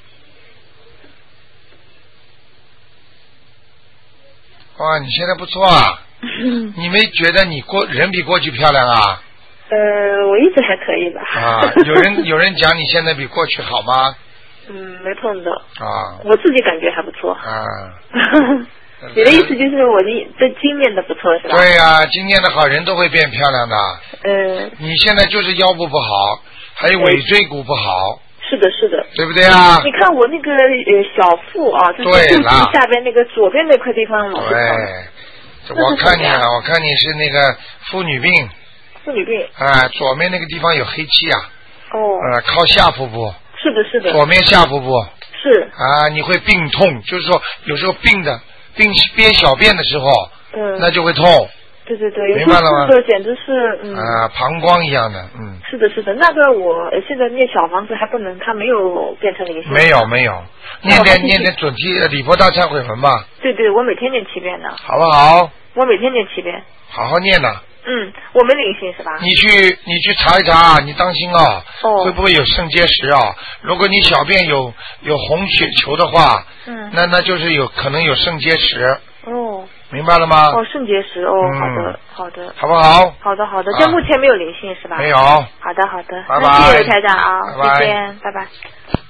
S1: 哇，你现在不错啊。你没觉得你过人比过去漂亮啊？
S8: 呃，我一直还可以吧。
S1: 啊，有人有人讲你现在比过去好吗？
S8: 嗯，没碰到。
S1: 啊。
S8: 我自己感觉还不错。
S1: 啊。
S8: 你的意思就是我的这经验的不错是吧？
S1: 对呀、啊，经验的好人都会变漂亮的。
S8: 嗯。
S1: 你现在就是腰部不好，还有尾椎骨不好。
S8: 是的，是的，
S1: 对不对啊？
S8: 你看我那个呃小腹啊，就是肚脐下边那个左边那块地方老是
S1: 疼。对，我看你啊，我看你是那个妇女病。
S8: 妇女病。
S1: 啊，左面那个地方有黑气啊。
S8: 哦。
S1: 呃，靠下腹部。
S8: 是的，是的。
S1: 左面下腹部。
S8: 是。
S1: 啊，你会病痛，就是说有时候病的病憋小便的时候，
S8: 嗯，
S1: 那就会痛。
S8: 对对对，
S1: 明白了吗？
S8: 这个简直是嗯
S1: 啊，膀胱一样的，嗯。
S8: 是的，是的。那个我呃现在念小房子还不能，它没有变成灵性。
S1: 没有没有，念点念点准提礼佛大忏悔文吧。
S8: 对对，我每天念七遍的。
S1: 好不好？
S8: 我每天念七遍。
S1: 好好念呐。
S8: 嗯，我没灵性是吧？
S1: 你去你去查一查，你当心啊，
S8: 哦、
S1: 会不会有肾结石啊？如果你小便有有红血球的话，
S8: 嗯，
S1: 那那就是有可能有肾结石。
S8: 哦。
S1: 明白了吗？
S8: 哦，肾结石哦，
S1: 嗯、
S8: 好的好的。
S1: 好不好？
S8: 好的好的，这、啊、目前没有灵性是吧？
S1: 没有。
S8: 好的好的，
S1: 拜拜。
S8: 那谢谢台长啊，
S1: 拜拜
S8: 再见，拜拜。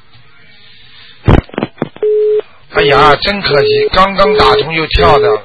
S1: 哎呀，真可惜，刚刚打通又跳的。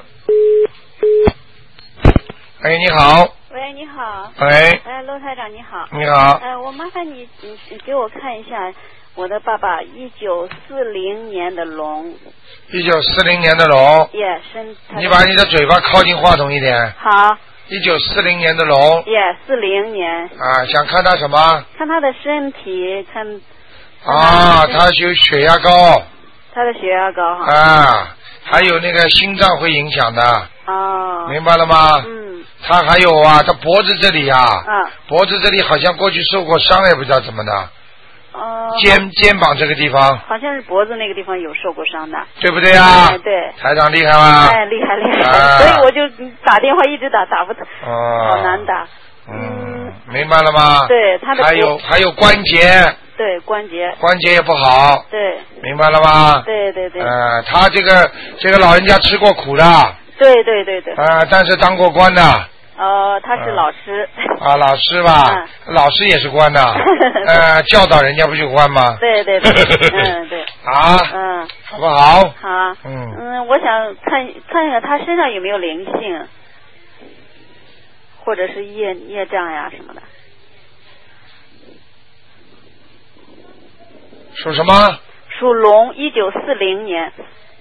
S1: 哎，你好。
S9: 喂，你好。
S1: 喂。
S9: 哎，陆台长你好。
S1: 你好。
S9: 呃，我麻烦你，你你给我看一下我的爸爸，一九四零年的龙。
S1: 一九四零年的龙。
S9: 也、yeah, 身。
S1: 你把你的嘴巴靠近话筒一点。
S9: 好。
S1: 一九四零年的龙。
S9: 也、yeah, 四零年。
S1: 啊，想看他什么？
S9: 看他的身体，看。
S1: 啊，他有血压高。
S9: 他的血压高哈。
S1: 啊，还有那个心脏会影响的。
S9: 哦。
S1: 明白了吗？
S9: 嗯。
S1: 他还有啊，他脖子这里啊，
S9: 啊
S1: 脖子这里好像过去受过伤，也不知道怎么的。
S9: 哦。
S1: 肩肩膀这个地方。
S9: 好像是脖子那个地方有受过伤的。
S1: 对不对啊？
S9: 哎，对。
S1: 台长厉害吗？
S9: 哎，厉害厉害，
S1: 啊、
S9: 所以我就打电话一直打，打不通。
S1: 哦。
S9: 好难打。
S1: 嗯。明白了吗？
S9: 对，他的。
S1: 还有还有关节。
S9: 对，关节。
S1: 关节也不好。
S9: 对。
S1: 明白了吗？
S9: 对对对。
S1: 呃，他这个这个老人家吃过苦的。
S9: 对对对对。
S1: 啊、呃，但是当过官的。
S9: 哦，他是老师。
S1: 啊，老师吧，嗯、老师也是官的，呃，教导人家不就官吗？
S9: 对对对，嗯对。
S1: 啊。
S9: 嗯。
S1: 好不好？
S9: 好。
S1: 嗯。
S9: 嗯，我想看看一下他身上有没有灵性，或者是业业障呀什么的。
S1: 属什么？
S9: 属龙，一九四零年。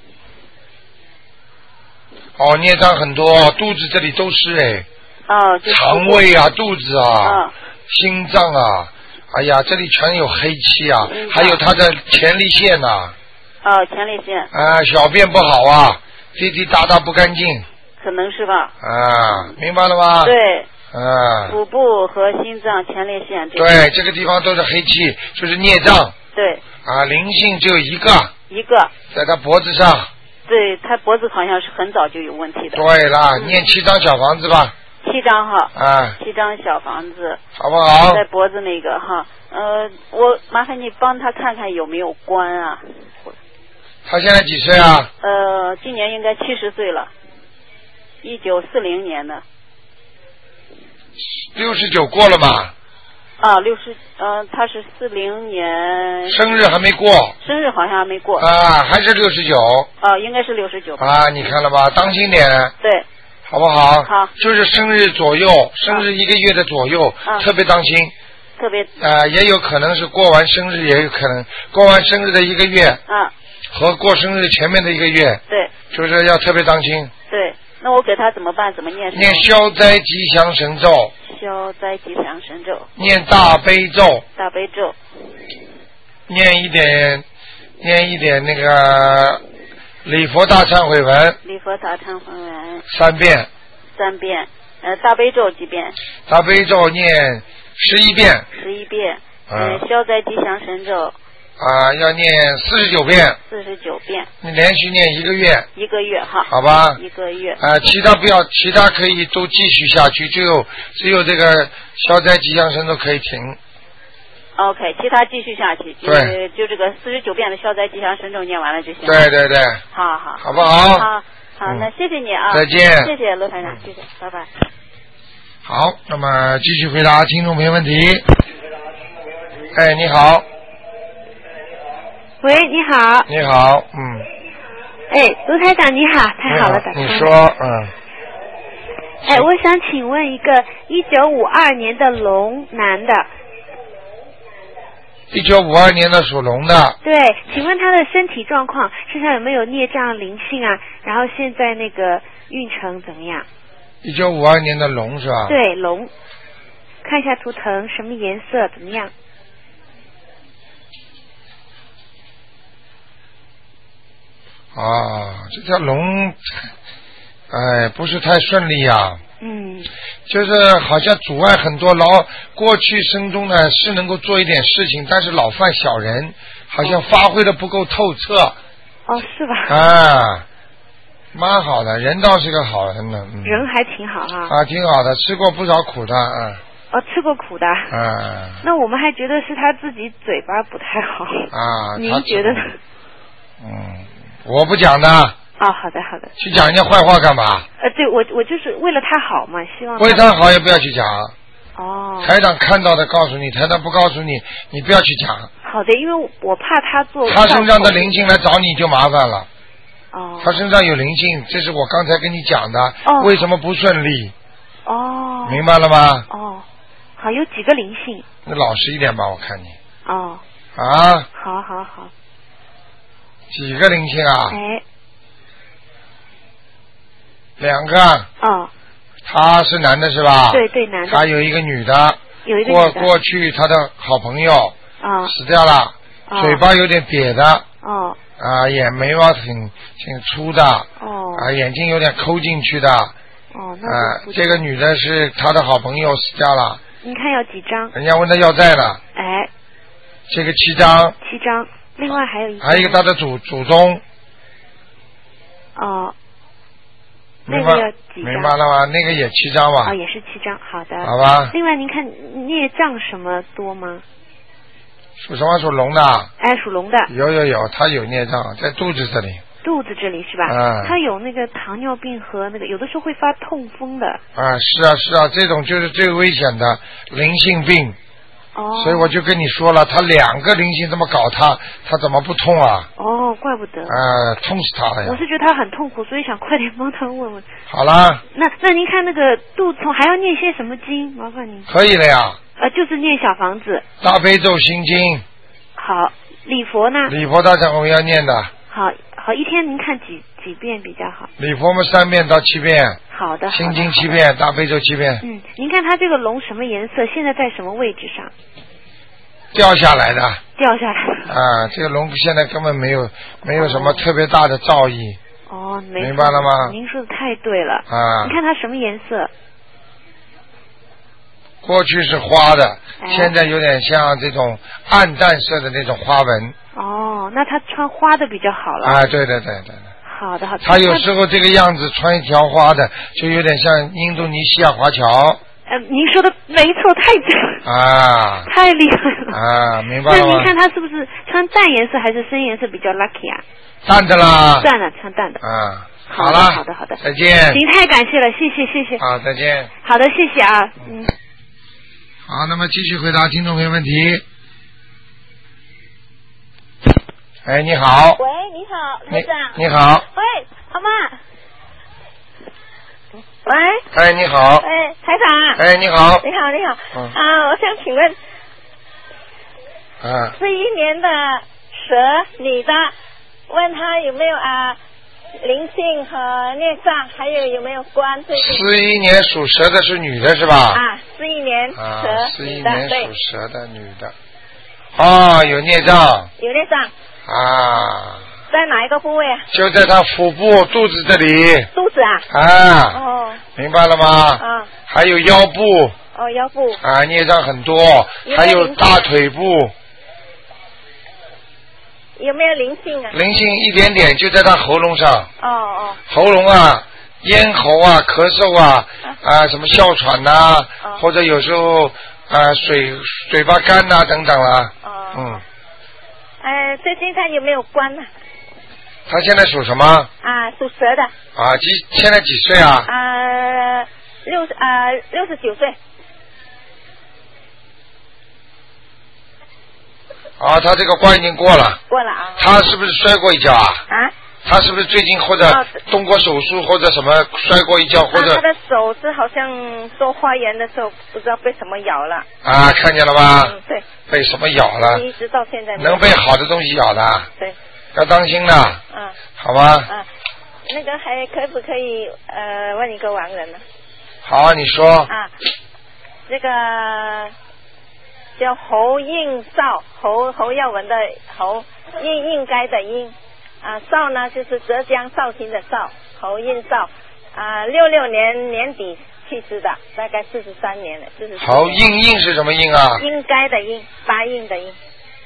S1: 哦，孽障很多，肚子这里都是哎。
S9: 哦，就
S1: 肠胃啊，肚子啊，
S9: 哦、
S1: 心脏啊，哎呀，这里全有黑气啊，还有他的前列腺呐、啊。
S9: 哦，前列腺。
S1: 啊，小便不好啊，滴滴答答不干净。
S9: 可能是吧。
S1: 啊，明白了吗？
S9: 对。
S1: 啊。
S9: 腹部和心脏、前列腺。
S1: 对，这个地方都是黑气，就是孽障。
S9: 对。
S1: 啊，灵性只有一个。
S9: 一个。
S1: 在他脖子上。
S9: 对他脖子好像是很早就有问题的。
S1: 对啦，
S9: 嗯、
S1: 念七张小房子吧。
S9: 七张哈。
S1: 啊。
S9: 七张小房子。
S1: 好不好？
S9: 在脖子那个哈，呃，我麻烦你帮他看看有没有关啊。
S1: 他现在几岁啊？
S9: 呃，今年应该七十岁了，一九四零年的。
S1: 六十九过了嘛？
S9: 啊，六十，呃，他是四零年。
S1: 生日还没过。
S9: 生日好像还没过。
S1: 啊，还是六十九。
S9: 啊，应该是六十九。
S1: 啊，你看了吧？当心点。
S9: 对。
S1: 好不好？
S9: 好。
S1: 就是生日左右，生日一个月的左右，
S9: 啊、
S1: 特别当心。
S9: 特别。
S1: 啊，也有可能是过完生日，也有可能过完生日的一个月。
S9: 啊。
S1: 和过生日前面的一个月。
S9: 对。
S1: 就是要特别当心。
S9: 对。那我给他怎么办？怎么念？
S1: 念消灾吉祥神咒。
S9: 消灾吉祥神咒。
S1: 念大悲咒。
S9: 大悲咒。
S1: 念一点，念一点那个礼佛大忏悔文。
S9: 礼佛大忏悔文。
S1: 三遍。
S9: 三遍。呃，大悲咒几遍？
S1: 大悲咒念十一遍。
S9: 十一遍。
S1: 嗯。
S9: 呃，消灾吉祥神咒。
S1: 啊，要念四十九遍。
S9: 四十九遍。
S1: 你连续念一个月。
S9: 一个月哈。
S1: 好吧。
S9: 一个月。
S1: 啊，其他不要，其他可以都继续下去，只有只有这个消灾吉祥神咒可以停。
S9: OK， 其他继续下去。
S1: 对。
S9: 就这个四十九遍的消灾吉祥神咒念完了就行了。
S1: 对对对。
S9: 好好。
S1: 好不好？
S9: 好，好，嗯、那谢谢你啊。
S1: 再见。
S9: 谢谢罗台长，谢谢，拜拜。
S1: 好，那么继续回答听众朋友问题。哎，你好。
S10: 喂，你好。
S1: 你好，嗯。
S10: 哎，卢台长你好，太好了，打
S1: 你说，嗯。
S10: 哎，我想请问一个一九五二年的龙男的。
S1: 一九五二年的属龙的。
S10: 对，请问他的身体状况，身上有没有孽障灵性啊？然后现在那个运程怎么样？
S1: 一九五二年的龙是吧？
S10: 对，龙。看一下图腾，什么颜色，怎么样？
S1: 啊，这条龙，哎，不是太顺利呀、啊。
S10: 嗯，
S1: 就是好像阻碍很多老过去生中呢是能够做一点事情，但是老犯小人，好像发挥的不够透彻。
S10: 哦，是吧？
S1: 啊，蛮好的，人倒是个好人呢。嗯、
S10: 人还挺好哈。
S1: 啊，挺好的，吃过不少苦的啊。
S10: 哦，吃过苦的。
S1: 啊。
S10: 那我们还觉得是他自己嘴巴不太好。
S1: 啊。
S10: 您觉得呢？
S1: 嗯，我不讲的。
S10: 哦，好的好的。
S1: 去讲人家坏话干嘛？
S10: 呃，对我我就是为了他好嘛，希望他。
S1: 为他好也不要去讲。
S10: 哦。
S1: 台长看到的告诉你，台长不告诉你，你不要去讲。
S10: 好的，因为我怕他做。
S1: 他身上的灵性来找你就麻烦了。
S10: 哦。
S1: 他身上有灵性，这是我刚才跟你讲的。
S10: 哦。
S1: 为什么不顺利？
S10: 哦。
S1: 明白了吗？
S10: 哦。好，有几个灵性。
S1: 那老实一点吧，我看你。
S10: 哦。
S1: 啊。
S10: 好好好。
S1: 几个灵性啊？
S10: 哎。
S1: 两个。
S10: 哦。
S1: 他是男的是吧？
S10: 对对，男的。
S1: 他有一个女的。
S10: 有一个女
S1: 过
S10: 的。
S1: 过去他的好朋友。
S10: 哦。
S1: 死掉了。
S10: 哦。
S1: 嘴巴有点瘪的。
S10: 哦。
S1: 啊，眼眉毛挺挺粗的。
S10: 哦。
S1: 啊，眼睛有点抠进去的。
S10: 哦，那
S1: 啊，这个女的是他的好朋友死掉了。
S10: 您看要几张？
S1: 人家问他要债了。
S10: 哎。
S1: 这个七张。
S10: 七张，另外还有一个。
S1: 还有一个他的祖祖宗。
S10: 哦。
S1: 明白
S10: 那个要几张？
S1: 明白了吗？那个也七张吧。
S10: 啊、哦，也是七张，好的。
S1: 好吧。
S10: 另外，您看孽障什么多吗？
S1: 属什么？属龙的。
S10: 哎，属龙的。
S1: 有有有，他有孽障在肚子这里。
S10: 肚子这里是吧？
S1: 嗯。
S10: 他有那个糖尿病和那个，有的时候会发痛风的。
S1: 啊，是啊是啊，这种就是最危险的灵性病。
S10: 哦。
S1: 所以我就跟你说了，他两个灵性这么搞他，他怎么不痛啊？
S10: 哦，怪不得。
S1: 啊，痛死他了呀！
S10: 我是觉得他很痛苦，所以想快点帮他问问。
S1: 好啦。
S10: 那那您看那个肚痛还要念些什么经？麻烦您。
S1: 可以了呀。
S10: 呃，就是念小房子。
S1: 大悲咒心经。
S10: 好，礼佛呢？
S1: 礼佛大忏悔要念的。
S10: 好好，一天您看几几遍比较好？
S1: 礼佛嘛，三遍到七遍。
S10: 好的。
S1: 心经七遍，大悲咒七遍。
S10: 嗯，您看它这个龙什么颜色？现在在什么位置上？
S1: 掉下来的。
S10: 掉下来。
S1: 啊，这个龙现在根本没有没有什么特别大的造诣。
S10: 哦，没
S1: 明白了吗？
S10: 您说的太对了。
S1: 啊。
S10: 你看它什么颜色？
S1: 过去是花的，
S10: 哎、
S1: 现在有点像这种暗淡色的那种花纹。
S10: 哦，那他穿花的比较好了。
S1: 啊，对对对对对。
S10: 好的好的。
S1: 他有时候这个样子穿一条花的，就有点像印度尼西亚华侨。
S10: 呃，您说的没错，太对了。
S1: 啊。
S10: 太厉害了。
S1: 啊，明白了吗？
S10: 那您看他是不是穿淡颜色还是深颜色比较 lucky 啊？
S1: 淡的啦。
S10: 淡的，穿淡的。
S1: 啊。
S10: 好
S1: 了，
S10: 好的好的。
S1: 再见。
S10: 您太感谢了，谢谢谢谢。
S1: 好，再见。
S10: 好的，谢谢啊，嗯。
S1: 好，那么继续回答听众朋友问题。哎，你好。
S11: 喂，你好，台长。
S1: 你好。
S11: 喂，阿妈。喂。
S1: 哎，你好。
S11: 哎，台长。
S1: 哎，你好。
S11: 你好，你好。
S1: 嗯。
S11: 啊，我想请问。
S1: 啊。
S11: 四一年的蛇女的，问她有没有啊灵性和孽障，还有有没有关？四
S1: 一年属蛇的是女的是吧？
S11: 啊，四一年蛇
S1: 啊，四一年属蛇的女的。哦，有孽障。
S11: 有孽障。
S1: 啊。
S11: 在哪一个部位啊？
S1: 就在她腹部肚子这里。
S11: 肚子啊？
S1: 啊。
S11: 哦。
S1: 明白了吗？
S11: 啊。
S1: 还有腰部。
S11: 哦，腰部。
S1: 啊，孽障很多，还有大腿部。
S11: 有没有灵性啊？
S1: 灵性一点点，就在他喉咙上。
S11: 哦哦。
S1: 喉咙啊，咽喉啊，咳嗽啊，啊，什么哮喘呐、啊哦，或者有时候啊水嘴巴干呐、啊、等等啦、啊。哦。嗯。
S11: 呃，最近他有没有关呢、啊？
S1: 他现在属什么？
S11: 啊，属蛇的。
S1: 啊，几现在几岁啊？
S11: 呃，六十呃六十九岁。
S1: 啊，他这个关已经过了。
S11: 过了啊。
S1: 他是不是摔过一跤啊？
S11: 啊。
S1: 他是不是最近或者动过手术或者什么摔过一跤或者？
S11: 啊、他的手是好像做花园的时候不知道被什么咬了。
S1: 啊，看见了吧？
S11: 嗯，对。
S1: 被什么咬了？
S11: 一直到现在。
S1: 能被好的东西咬的。
S11: 对。
S1: 要当心的。
S11: 嗯。
S1: 好吧。
S11: 嗯。那个还可不可以呃问一个亡人呢？
S1: 好，你说。
S11: 啊，这个。叫侯应少，侯侯耀文的侯，应应该的应，啊少呢就是浙江绍兴的绍，侯应少，啊六六年年底去世的，大概四十三年了，四十。
S1: 好，应应是什么应啊？
S11: 应该的应，答应的应。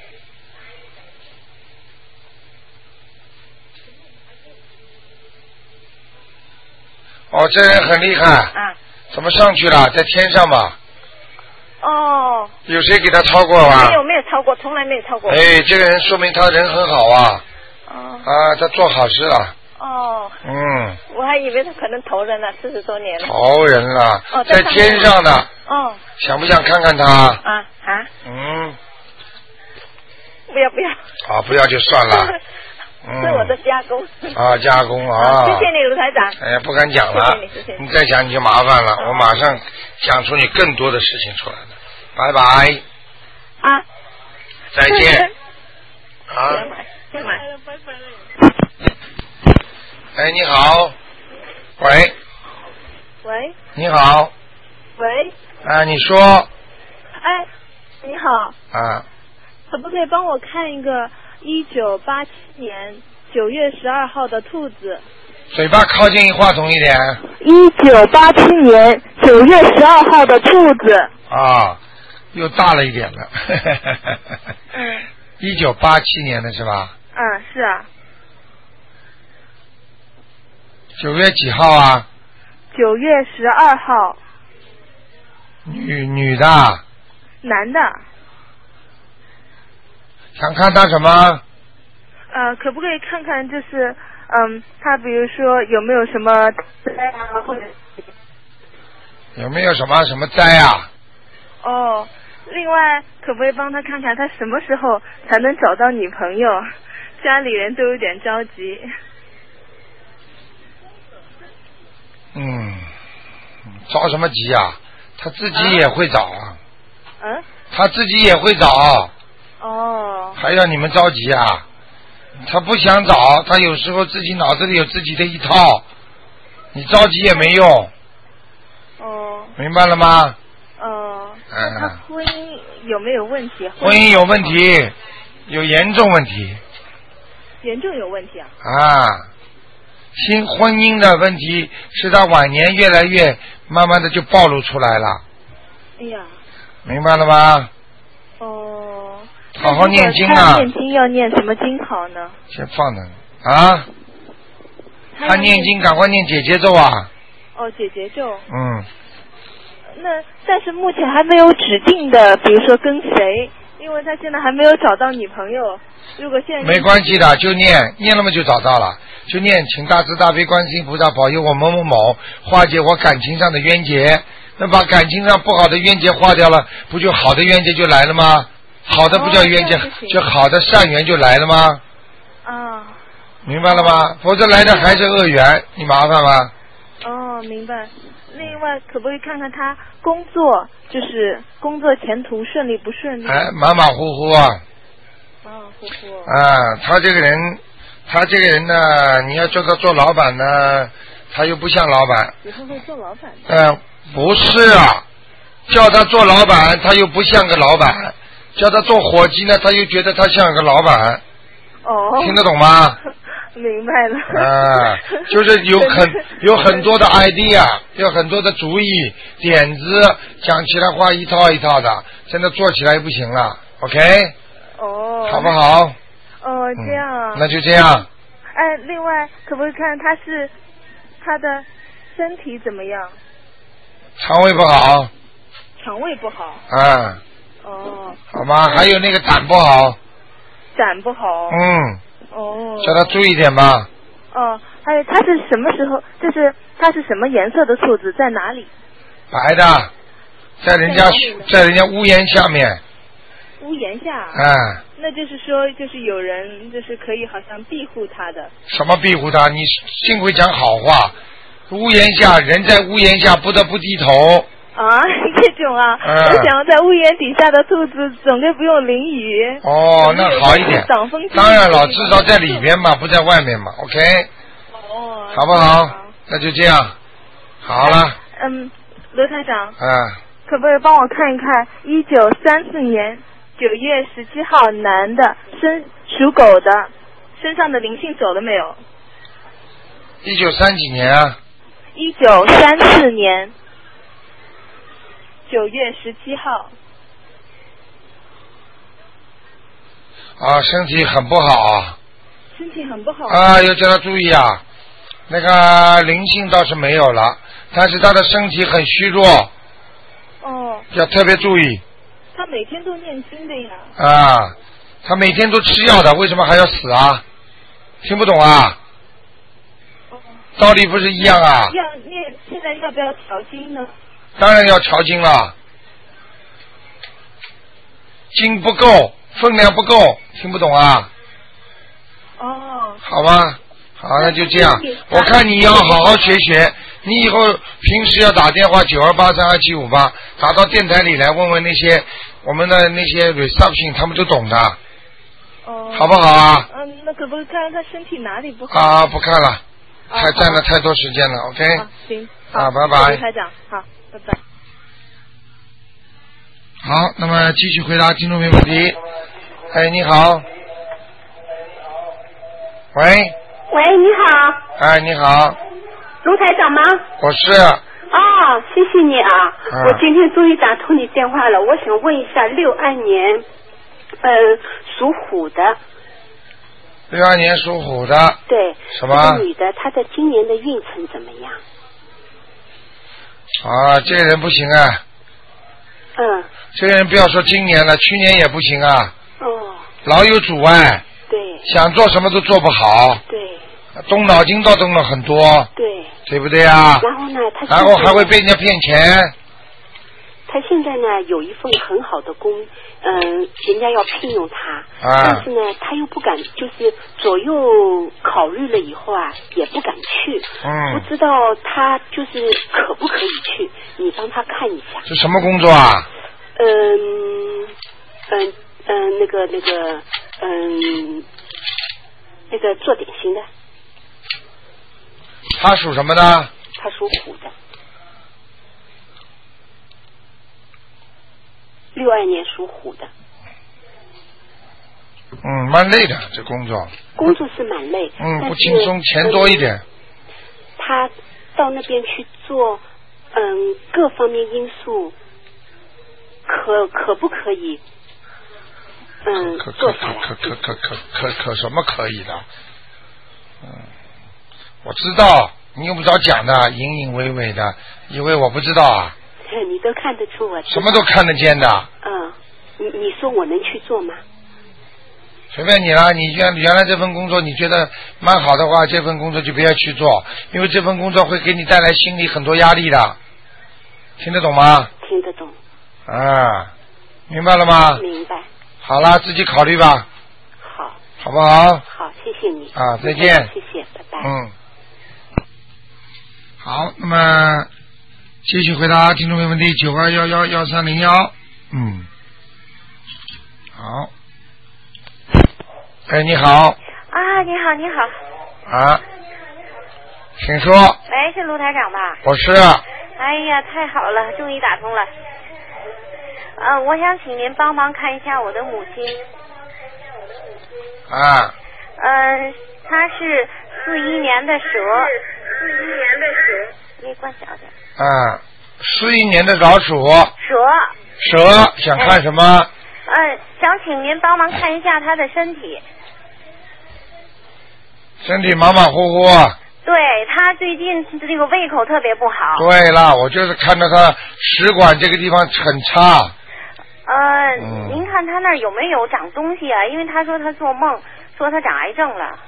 S1: 哦，这人很厉害。
S11: 啊。
S1: 怎么上去了？在天上吧？
S11: 哦。
S1: 有谁给他超过啊？
S11: 没有，没有超过，从来没有超过。
S1: 哎，这个人说明他人很好啊。
S11: 哦。
S1: 啊，他做好事了。
S11: 哦。
S1: 嗯。
S11: 我还以为他可能投人了，四十多年了。
S1: 投人了。
S11: 哦，
S1: 在天上的。
S11: 哦。
S1: 想不想看看他？
S11: 啊啊。
S1: 嗯。
S11: 不要不要。
S1: 啊，不要就算了。
S11: 嗯、是我的加工
S1: 啊，加工啊！
S11: 谢谢你，卢台长。
S1: 哎呀，不敢讲了，
S11: 谢谢你，谢谢你。
S1: 你再讲你就麻烦了，我马上讲出你更多的事情出来了。拜拜。
S11: 啊。
S1: 再见。啊。
S11: 再买，再买。
S1: 哎，你好。喂。
S12: 喂。
S1: 你好。
S12: 喂。
S1: 啊，你说。
S12: 哎，你好。
S1: 啊。
S12: 可不可以帮我看一个？一九八七年九月十二号的兔子。
S1: 嘴巴靠近话筒一点。
S12: 一九八七年九月十二号的兔子。
S1: 啊，又大了一点了。
S12: 嗯。
S1: 一九八七年的是吧？
S12: 嗯，是啊。
S1: 九月几号啊？
S12: 九月十二号。
S1: 女女的。
S12: 男的。
S1: 想看他什么？
S12: 呃，可不可以看看，就是嗯，他比如说有没有什么灾啊，或者
S1: 有没有什么什么灾啊？
S12: 哦，另外可不可以帮他看看，他什么时候才能找到女朋友？家里人都有点着急。
S1: 嗯，着什么急啊？他自己也会找啊。
S12: 嗯。
S1: 他自己也会找。
S12: 哦。
S1: 还要你们着急啊？他不想找，他有时候自己脑子里有自己的一套，你着急也没用。
S12: 哦。
S1: 明白了吗？
S12: 哦。
S1: 嗯。
S12: 他婚姻有没有问题？
S1: 婚姻有问题，有严重问题。
S12: 严重有问题啊？
S1: 啊，新婚姻的问题是他晚年越来越慢慢的就暴露出来了。
S12: 哎呀。
S1: 明白了吗？
S12: 哦。
S1: 好好念经啊！
S12: 他念经要念什么经好呢？
S1: 先放着啊！他念经赶快念姐姐咒啊！
S12: 哦，姐姐咒。
S1: 嗯。
S12: 那但是目前还没有指定的，比如说跟谁，因为他现在还没有找到女朋友。如果现在
S1: 没关系的，就念念了嘛就找到了，就念请大慈大悲观世音菩萨保佑我某某某化解我感情上的冤结。那把感情上不好的冤结化掉了，不就好的冤结就来了吗？好的不叫冤结，哦、就好的善缘就来了吗？
S12: 啊。
S1: 明白了吗？否则来的还是恶缘，你麻烦吗？
S12: 哦，明白。另外，可不可以看看他工作，就是工作前途顺利不顺利？
S1: 哎，马马虎虎啊。
S12: 马马虎虎。
S1: 啊，他这个人，他这个人呢，你要叫他做老板呢，他又不像老板。
S12: 以后会做老板。
S1: 嗯、呃，不是啊，叫他做老板，他又不像个老板。叫他做伙计呢，他又觉得他像个老板。
S12: 哦。
S1: 听得懂吗？
S12: 明白了。
S1: 啊，就是有很有很多的 idea， 有很多的主意点子，讲起来话一套一套的，现在做起来不行了 ，OK？
S12: 哦。
S1: 好不好？
S12: 哦，这样啊、
S1: 嗯。那就这样。
S12: 哎，另外可不可以看他是他的身体怎么样？
S1: 肠胃不好。
S12: 肠胃不好。
S1: 啊。
S12: 哦。
S1: 好吗？还有那个胆不好。
S12: 胆不好。
S1: 嗯。
S12: 哦。
S1: 叫他注意点吧。
S12: 哦，还有他是什么时候？就是他是什么颜色的兔子？在哪里？
S1: 白的，在人家在人家屋檐下面。
S12: 屋檐下。
S1: 啊。
S12: 那就是说，就是有人就是可以好像庇护他的。
S1: 什么庇护他？你幸亏讲好话。屋檐下，人在屋檐下不得不低头。
S12: 啊，这种啊，
S1: 嗯、
S12: 我想在屋檐底下的兔子总该不用淋雨。
S1: 哦，那好一点。
S12: 挡风。
S1: 当然了，至少在里边嘛，不在外面嘛 ，OK。
S12: 哦。
S1: 好不好？那就这样。好了。
S12: 嗯，罗台长。
S1: 嗯。
S12: 可不可以帮我看一看一九三四年九月十七号男的，身属狗的，身上的灵性走了没有？
S1: 一九三几年啊？
S12: 一九三四年。 九月十七号。
S1: 啊，身体很不好。
S12: 身体很不好。
S1: 啊，要叫他注意啊。那个灵性倒是没有了，但是他的身体很虚弱。
S12: 哦。
S1: 要特别注意。
S12: 他每天都念经的呀。
S1: 啊，他每天都吃药的，为什么还要死啊？听不懂啊？
S12: 哦。
S1: 道理不是一样啊？
S12: 要念，现在要不要调经呢？
S1: 当然要调经了，经不够，分量不够，听不懂啊？
S12: 哦。
S1: 好吧，好，那就这样。我看你要好好学学，你以后平时要打电话九二八三二七五八，打到电台里来问问那些我们的那些 reception， 他们都懂的。
S12: 哦。
S1: 好不好啊？
S12: 嗯，那可不可以看看他身体哪里不好？
S1: 啊，不看了，太占了太多时间了。OK。
S12: 好，行。
S1: 啊，拜拜。
S12: 谢谢台长，好，拜拜。
S1: 好，那么继续回答听众朋友问题。哎，你好。喂。
S13: 喂，你好。
S1: 哎，你好。
S13: 卢台长吗？
S1: 我是。
S13: 哦，谢谢你啊！
S1: 啊
S13: 我今天终于打通你电话了。我想问一下，六二年，呃，属虎的。
S1: 六二年属虎的。
S13: 对。
S1: 什么？
S13: 这个女的，她的今年的运程怎么样？
S1: 啊，这个人不行啊。
S13: 嗯。
S1: 这个人不要说今年了，去年也不行啊。
S13: 哦。
S1: 老有阻碍。
S13: 对。
S1: 想做什么都做不好。
S13: 对。
S1: 动脑筋倒动了很多。
S13: 对。
S1: 对不对啊？
S13: 然后呢，他
S1: 然后还会被人家骗钱。
S13: 他现在呢有一份很好的工，嗯、呃，人家要聘用他，
S1: 啊、
S13: 但是呢他又不敢，就是左右考虑了以后啊，也不敢去。
S1: 嗯。
S13: 不知道他就是可不可以去？你帮他看一下。
S1: 是什么工作啊？
S13: 嗯嗯嗯，那个那个嗯，那个做点心的。
S1: 他属什么的？
S13: 他属虎的，六二年属虎的。
S1: 嗯，蛮累的这工作。
S13: 工作是蛮累，
S1: 嗯，不轻松，钱多一点。
S13: 他到那边去做，嗯，各方面因素，可可不可以？嗯，
S1: 可
S13: 做下来。
S1: 可可可可可可什么可以的？嗯。我知道，你用不着讲的，隐隐微微的，以为我不知道啊？
S13: 你都看得出我。
S1: 什么都看得见的。
S13: 嗯，你你说我能去做吗？
S1: 随便你了，你原原来这份工作你觉得蛮好的话，这份工作就不要去做，因为这份工作会给你带来心理很多压力的。听得懂吗？
S13: 听得懂。
S1: 啊，明白了吗？
S13: 明白。
S1: 好了，自己考虑吧。
S13: 好。
S1: 好不好？
S13: 好，谢谢你。
S1: 啊，再见。
S13: 谢谢，拜拜。
S1: 嗯。好，那么继续回答听众朋友问题，九二幺幺幺三零幺，嗯，好，哎，你好。
S10: 啊，你好，你好。
S1: 啊，请说。
S10: 喂，是卢台长吧？
S1: 我是。
S10: 哎呀，太好了，终于打通了。呃，我想请您帮忙看一下我的母亲。
S1: 啊。
S10: 嗯、呃，她是四一年的蛇。四一年的蛇。你关小点。
S1: 啊，四一年的老鼠。
S10: 蛇。
S1: 蛇想看什么？
S10: 嗯、呃，想请您帮忙看一下她的身体。
S1: 身体马马虎虎。
S10: 对，她最近这个胃口特别不好。
S1: 对了，我就是看到她食管这个地方很差。
S10: 呃、
S1: 嗯，
S10: 您看她那儿有没有长东西啊？因为她说她做梦说她长癌症了。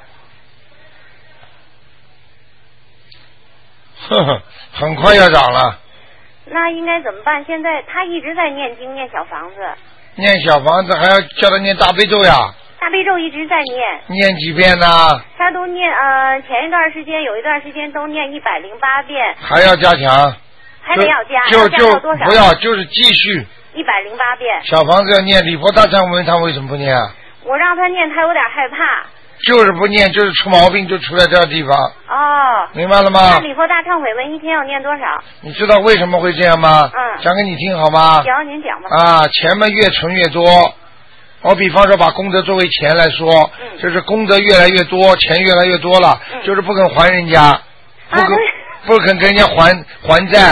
S1: 呵呵，很快要长了。
S10: 那应该怎么办？现在她一直在念经念小房子。
S1: 念小房子还要叫她念大悲咒呀。
S10: 大悲咒一直在念。
S1: 念几遍呢？
S10: 她都念呃，前一段时间有一段时间都念一百零八遍。
S1: 还要加强。
S10: 还得要加。
S1: 就就
S10: 要加到多少？
S1: 不要，就是继续。
S10: 一百零八遍。
S1: 小房子要念，礼佛大忏文，他为什么不念啊？
S10: 我让他念，他有点害怕。
S1: 就是不念，就是出毛病，就出在这个地方。
S10: 哦。
S1: 明白了吗？
S10: 那礼佛大忏悔文一天要念多少？
S1: 你知道为什么会这样吗？
S10: 嗯。
S1: 讲给你听好吗？
S10: 行，您讲吧。
S1: 啊，钱嘛越存越多。我比方说把功德作为钱来说，嗯、就是功德越来越多，钱越来越多了，嗯、就是不肯还人家，不肯、啊、不肯跟人家还还债。
S10: 他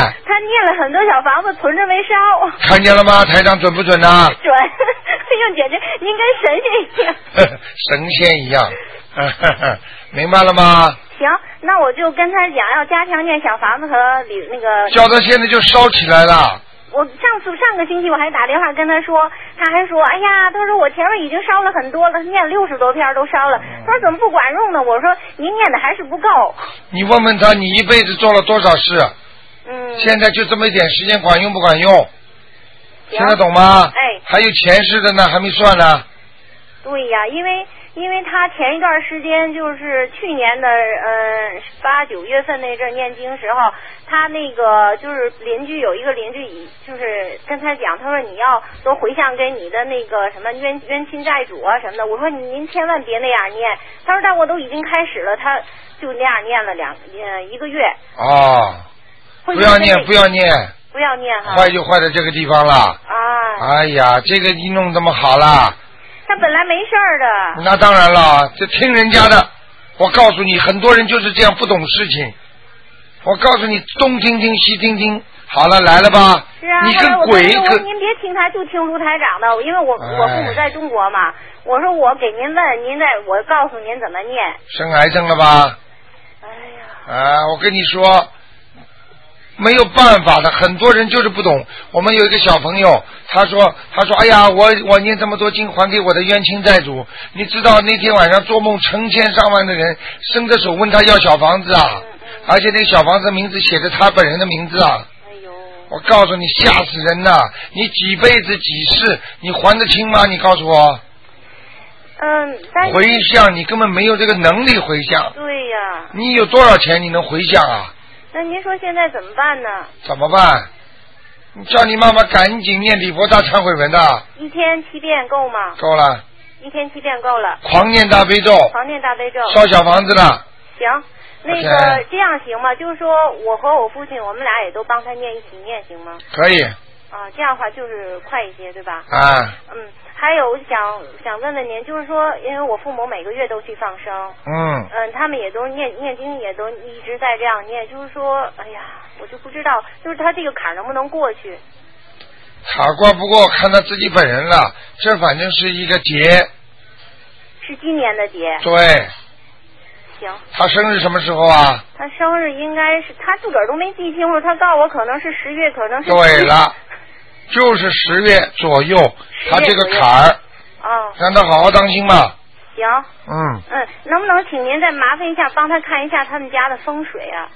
S6: 念了很多小房子，存着没烧。
S1: 看见了吗？台长准不准呢、啊？
S6: 准，哎呦，简直您跟神仙一样。
S1: 神仙一样，明白了吗？
S6: 行，那我就跟他讲，要加强念小房子和里那个。
S1: 叫他现在就烧起来了。
S6: 我上次上个星期我还打电话跟他说，他还说，哎呀，他说我前面已经烧了很多了，念六十多篇都烧了，他说怎么不管用呢？我说您念的还是不够。
S1: 你问问他，你一辈子做了多少事？
S6: 嗯。
S1: 现在就这么一点时间，管用不管用？听得懂吗？
S6: 哎。
S1: 还有前世的呢，还没算呢。
S6: 对呀，因为因为他前一段时间就是去年的呃八九月份那阵念经时候，他那个就是邻居有一个邻居就是跟他讲，他说你要多回向给你的那个什么冤冤亲债主啊什么的。我说您千万别那样念。他说但我都已经开始了，他就那样念了两呃一个月。
S1: 哦，不要念不要念。
S6: 不要念哈。
S1: 坏就坏在这个地方了。
S6: 啊。
S1: 哎呀，这个你弄这么好了。
S6: 他本来没事儿的。
S1: 那当然了，这听人家的。我告诉你，很多人就是这样不懂事情。我告诉你，东听听西听听，好了，来了吧？
S6: 是啊，
S1: 你跟鬼可。
S6: 您别听他，就听卢台长的，因为我、哎、我父母在中国嘛。我说我给您问，您再我告诉您怎么念。
S1: 生癌症了吧？
S6: 哎呀。
S1: 啊，我跟你说。没有办法的，很多人就是不懂。我们有一个小朋友，他说：“他说，哎呀，我我念这么多经还给我的冤亲债主。你知道那天晚上做梦，成千上万的人伸着手问他要小房子啊，而且那个小房子名字写着他本人的名字啊。我告诉你，吓死人呐！你几辈子几世，你还得清吗？你告诉我。
S6: 嗯，但
S1: 回向你根本没有这个能力回向。
S6: 对呀。
S1: 你有多少钱你能回向啊？
S6: 那您说现在怎么办呢？
S1: 怎么办？你叫你妈妈赶紧念礼佛大忏悔文的。
S6: 一天七遍够吗？
S1: 够了。
S6: 一天七遍够了。
S1: 狂念大悲咒。
S6: 狂念大悲咒。
S1: 烧小房子了。
S6: 行，那个、okay. 这样行吗？就是说我和我父亲，我们俩也都帮他念一起念，行吗？
S1: 可以。
S6: 啊，这样的话就是快一些，对吧？
S1: 啊。
S6: 嗯。还有想想问问您，就是说，因为我父母每个月都去放生，
S1: 嗯，
S6: 嗯，他们也都念念经，也都一直在这样念，就是说，哎呀，我就不知道，就是他这个坎能不能过去？
S1: 坎过不过看他自己本人了，这反正是一个劫。
S6: 是今年的劫。
S1: 对。
S6: 行。
S1: 他生日什么时候啊？
S6: 他生日应该是他自个儿都没记清楚，他告诉我可能是十月，可能是。
S1: 对了。就是十月左右，他这个坎儿，
S6: 哦，
S1: 让他好好当心吧。
S6: 行。
S1: 嗯。
S6: 嗯，能不能请您再麻烦一下，帮他看一下他们家的风水啊？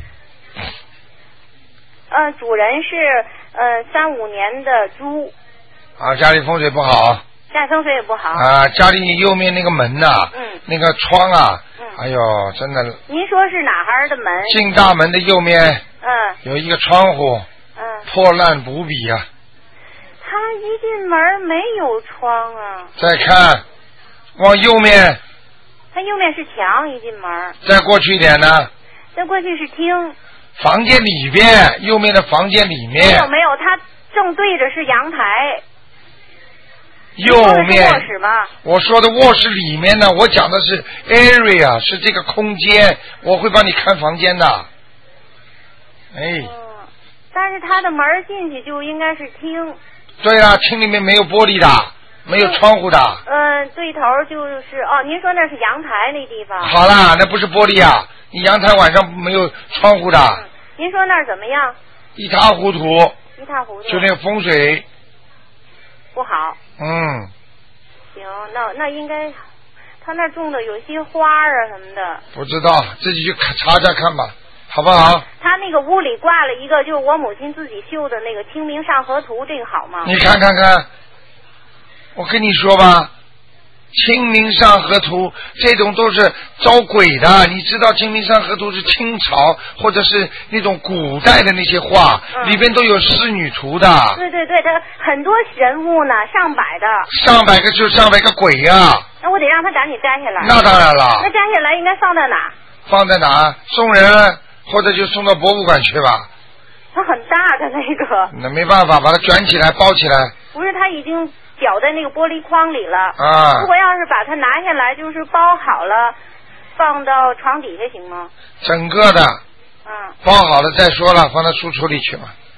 S6: 呃，主人是呃三五年的猪。
S1: 啊，家里风水不好。
S6: 家里风水也不好。
S1: 啊，家里右面那个门呐、啊，嗯，那个窗啊，嗯，哎呦，真的。
S6: 您说是哪行的门？
S1: 进大门的右面。
S6: 嗯。
S1: 有一个窗户。
S6: 嗯。
S1: 破烂无比啊。
S6: 他一进门没有窗啊。
S1: 再看，往右面。
S6: 他右面是墙，一进门。
S1: 再过去一点呢？
S6: 再过去是厅。
S1: 房间里边，右面的房间里面。
S6: 没有没有，他正对着是阳台。
S1: 右面。
S6: 卧室吗？
S1: 我说的卧室里面呢，我讲的是 area， 是这个空间，我会帮你看房间的。哎。
S6: 嗯，但是他的门进去就应该是厅。
S1: 对啊，厅里面没有玻璃的，没有窗户的。
S6: 嗯、呃，对头就是哦，您说那是阳台那地方。
S1: 好啦，那不是玻璃啊，你阳台晚上没有窗户的。
S6: 嗯、您说那儿怎么样？
S1: 一塌糊涂。
S6: 一塌糊涂。
S1: 就那个风水。
S6: 不好。
S1: 嗯。
S6: 行，那那应该，他那种的有些花啊什么的。
S1: 不知道，自己去查查看吧。好不好？
S6: 他那个屋里挂了一个，就是我母亲自己绣的那个《清明上河图》，这个好吗？
S1: 你看看看，我跟你说吧，《清明上河图》这种都是招鬼的。你知道《清明上河图》是清朝或者是那种古代的那些画，嗯、里边都有仕女图的。
S6: 对对对，他很多人物呢，上百的。
S1: 上百个就上百个鬼呀、啊！
S6: 那我得让他赶紧摘下来。
S1: 那当然了。
S6: 那摘下来应该放在哪？
S1: 放在哪？送人。或者就送到博物馆去吧。
S6: 它很大的那个。
S1: 那没办法，把它卷起来包起来。
S6: 不是，它已经绞在那个玻璃框里了。
S1: 啊。
S6: 如果要是把它拿下来，就是包好了，放到床底下行吗？
S1: 整个的。
S6: 嗯。
S1: 包好了再说了，放到书橱里去吧。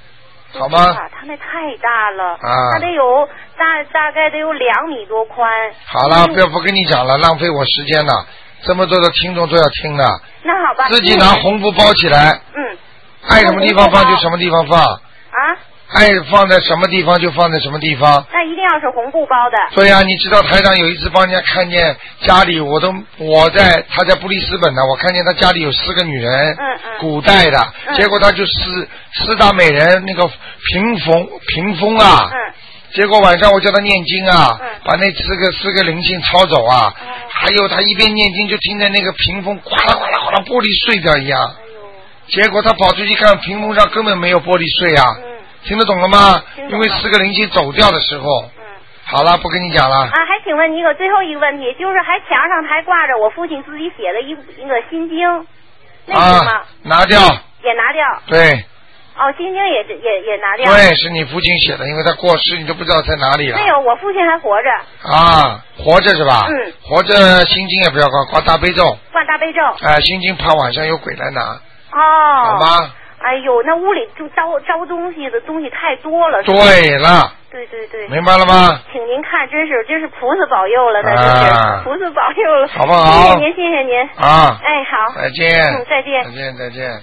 S1: 好吗？
S6: 他那太大了，
S1: 啊
S6: 他得有大大概得有两米多宽。
S1: 好了，不要不跟你讲了，浪费我时间了。这么多的听众都要听的。
S6: 那好吧。
S1: 自己拿红布包起来。
S6: 嗯。
S1: 爱什么地方放就什么地方放。
S6: 啊。
S1: 爱放在什么地方就放在什么地方。
S6: 那一定要是红布包的。
S1: 对呀、啊，你知道台长有一次帮人家看见家里，我都我在他在布里斯本呢，我看见他家里有四个女人，
S6: 嗯嗯，
S1: 古代的，
S6: 嗯、
S1: 结果他就四四大美人那个屏风屏风啊，
S6: 嗯，
S1: 结果晚上我叫他念经啊，
S6: 嗯、
S1: 把那四个四个灵性抄走啊，嗯、还有他一边念经就听见那个屏风哗啦哗啦哗啦玻璃碎掉一样，结果他跑出去看屏风上根本没有玻璃碎啊。嗯，听得懂了吗？因为四个灵性走掉的时候，嗯，好了，不跟你讲了。
S6: 啊，还请问你一个最后一个问题，就是还墙上还挂着我父亲自己写的一一个心经，那行吗？
S1: 啊，拿掉。
S6: 也拿掉。
S1: 对。
S6: 哦，心经也是也也拿掉。
S1: 对，是你父亲写的，因为他过世，你都不知道在哪里了。
S6: 没有，我父亲还活着。
S1: 啊，活着是吧？
S6: 嗯。活
S1: 着，心经也不要挂，挂大悲咒。
S6: 挂大悲咒。
S1: 哎、呃，心经怕晚上有鬼来拿。
S6: 哦。
S1: 好吗？
S6: 哎呦，那屋里就招招东西的东西太多了。
S1: 对了。
S6: 对对对。
S1: 明白了吗？
S6: 请您看，真是真是菩萨保佑了，那真是、啊、菩萨保佑了。
S1: 好不好？
S6: 谢谢您，谢谢您。
S1: 啊。
S6: 哎，好。
S1: 再见。
S6: 嗯，再见。
S1: 再见，再见。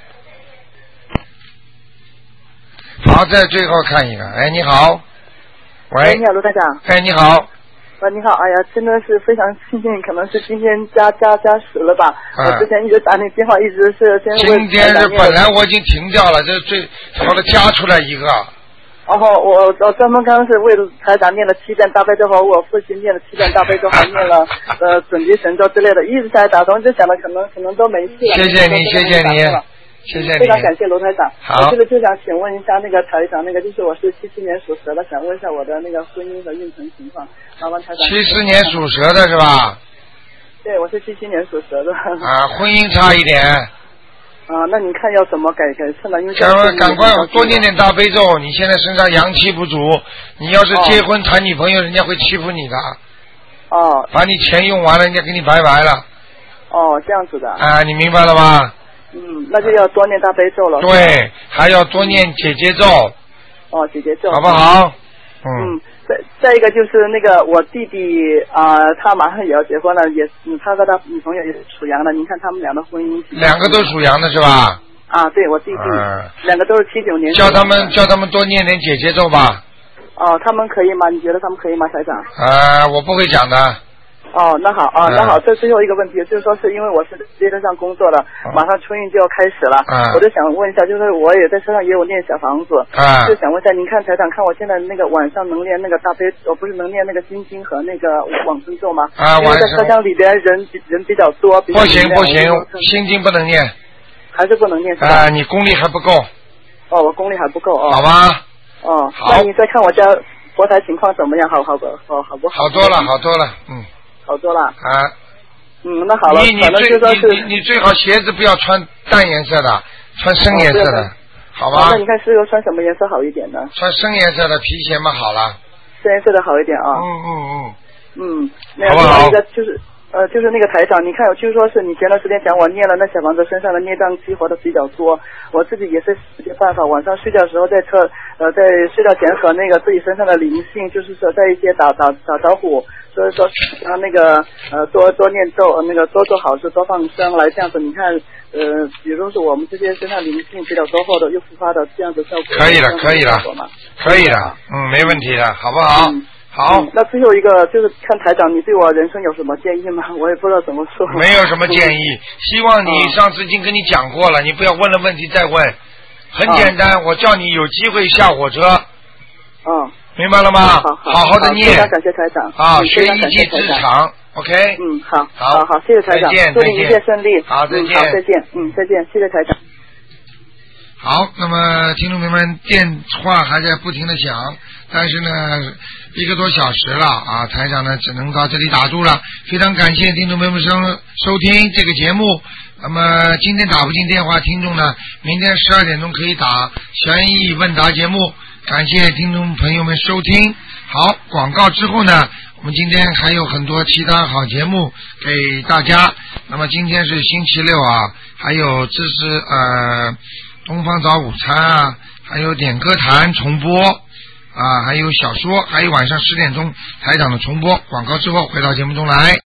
S1: 好，在最后看一个。哎，你好。喂。
S14: 哎，你好，卢台长。
S1: 哎，你好。
S14: 啊，你好，哎呀，真的是非常庆幸，可能是今天加加加时了吧？
S1: 嗯、
S14: 我之前一直打那电话，一直是先
S1: 问。今天是本来我已经停掉了，这最后来加出来一个。
S14: 然后我我专门刚刚是为台长念了七遍大悲咒，和我父亲念了七遍大悲咒，还念了呃准提神咒之类的，一直在打通，就想着可能可能都没戏了。
S1: 谢谢你，谢谢你。谢谢你，
S14: 非常感谢罗台长。
S1: 好，
S14: 我这个就想请问一下那个台长，那个就是我是七七年属蛇的，想问一下我的那个婚姻和运程情况。麻烦台长。
S1: 七四年属蛇的是吧？
S14: 对，我是七七年属蛇的。
S1: 啊，婚姻差一点。
S14: 啊，那你看要怎么改改善呢？因为
S1: 赶快赶快多念点大悲咒。你现在身上阳气不足，你要是结婚谈女朋友，人家会欺负你的。
S14: 哦。
S1: 把你钱用完了，人家给你拜拜了。
S14: 哦，这样子的。
S1: 啊，你明白了吗？
S14: 嗯，那就要多念大悲咒了。
S1: 对，还要多念姐姐咒。
S14: 哦，姐姐咒。
S1: 好不好？
S14: 嗯。嗯，再再一个就是那个我弟弟啊、呃，他马上也要结婚了，也嗯，他和他女朋友也是属羊的，您看他们俩的婚姻。
S1: 两个都属羊的是吧？
S14: 啊，对，我弟弟，
S1: 嗯、
S14: 两个都是七九年。
S1: 叫他们叫他们多念点姐姐咒吧。
S14: 哦，他们可以吗？你觉得他们可以吗，台长？
S1: 呃，我不会讲的。
S14: 哦，那好啊，
S1: 嗯、
S14: 那好，这最后一个问题就是说，是因为我是接着上工作了，嗯、马上春运就要开始了，
S1: 嗯、
S14: 我就想问一下，就是我也在车上也有念小房子，
S1: 嗯、
S14: 就想问一下，您看台长，看我现在那个晚上能念那个大悲，我不是能念那个心经和那个往生咒吗？
S1: 啊，
S14: 因为在车厢里边人人比较多，
S1: 不行不行，心经不能念，
S14: 还是不能念。
S1: 啊，你功力还不够。
S14: 哦，我功力还不够哦。
S1: 好吧。
S14: 哦，
S1: 好。
S14: 那你再看我家佛台情况怎么样？好好不好好不好？
S1: 好多了，好多了，嗯。
S14: 好多了
S1: 啊，
S14: 嗯，那好了，
S1: 你你最你你你最好鞋子不要穿淡颜色的，穿深颜色的，
S14: 哦、
S1: 好吧？
S14: 那你看适合穿什么颜色好一点呢？
S1: 穿深颜色的皮鞋嘛，好了。
S14: 深颜色的好一点啊。
S1: 嗯嗯嗯。
S14: 嗯，那另外一个就是呃，就是那个台长，你看，就是说是你前段时间讲我念了那小房子身上的孽障激活的比较多，我自己也是想些办法，晚上睡觉的时候在车呃在睡觉前和那个自己身上的灵性，就是说在一些打打打招呼。所以说，让那个呃多多念咒，那个多做好事，多放生，来这样子。你看，呃，比如说我们这些身上灵性比较多或者又复发的这样子效果，
S1: 可以了，可以了，可以了，嗯，没问题的，好不好？
S14: 嗯、
S1: 好、
S14: 嗯。那最后一个就是看台长，你对我人生有什么建议吗？我也不知道怎么说。
S1: 没有什么建议，希望你上次已经跟你讲过了，你不要问了问题再问。很简单，我叫你有机会下火车。
S14: 嗯。
S1: 明白了吗？
S14: 好好
S1: 好好的念。
S14: 非常感谢台长。
S1: 啊，学一技之长 ，OK。
S14: 嗯，好，
S1: 好，
S14: 好，谢谢台长，
S1: 再见，
S14: 祝你一切顺利。
S1: 好，再见，
S14: 好，再见，嗯，再见，谢谢台长。
S1: 好，那么听众朋友们，电话还在不停的响，但是呢，一个多小时了啊，台长呢只能到这里打住了。非常感谢听众朋友们收收听这个节目。那么今天打不进电话，听众呢，明天十二点钟可以打悬疑问答节目。感谢听众朋友们收听。好，广告之后呢，我们今天还有很多其他好节目给大家。那么今天是星期六啊，还有这是呃东方早午餐啊， 还有点歌坛重播啊，还有小说，还有晚上十点钟台长的重播。广告之后回到节目中来。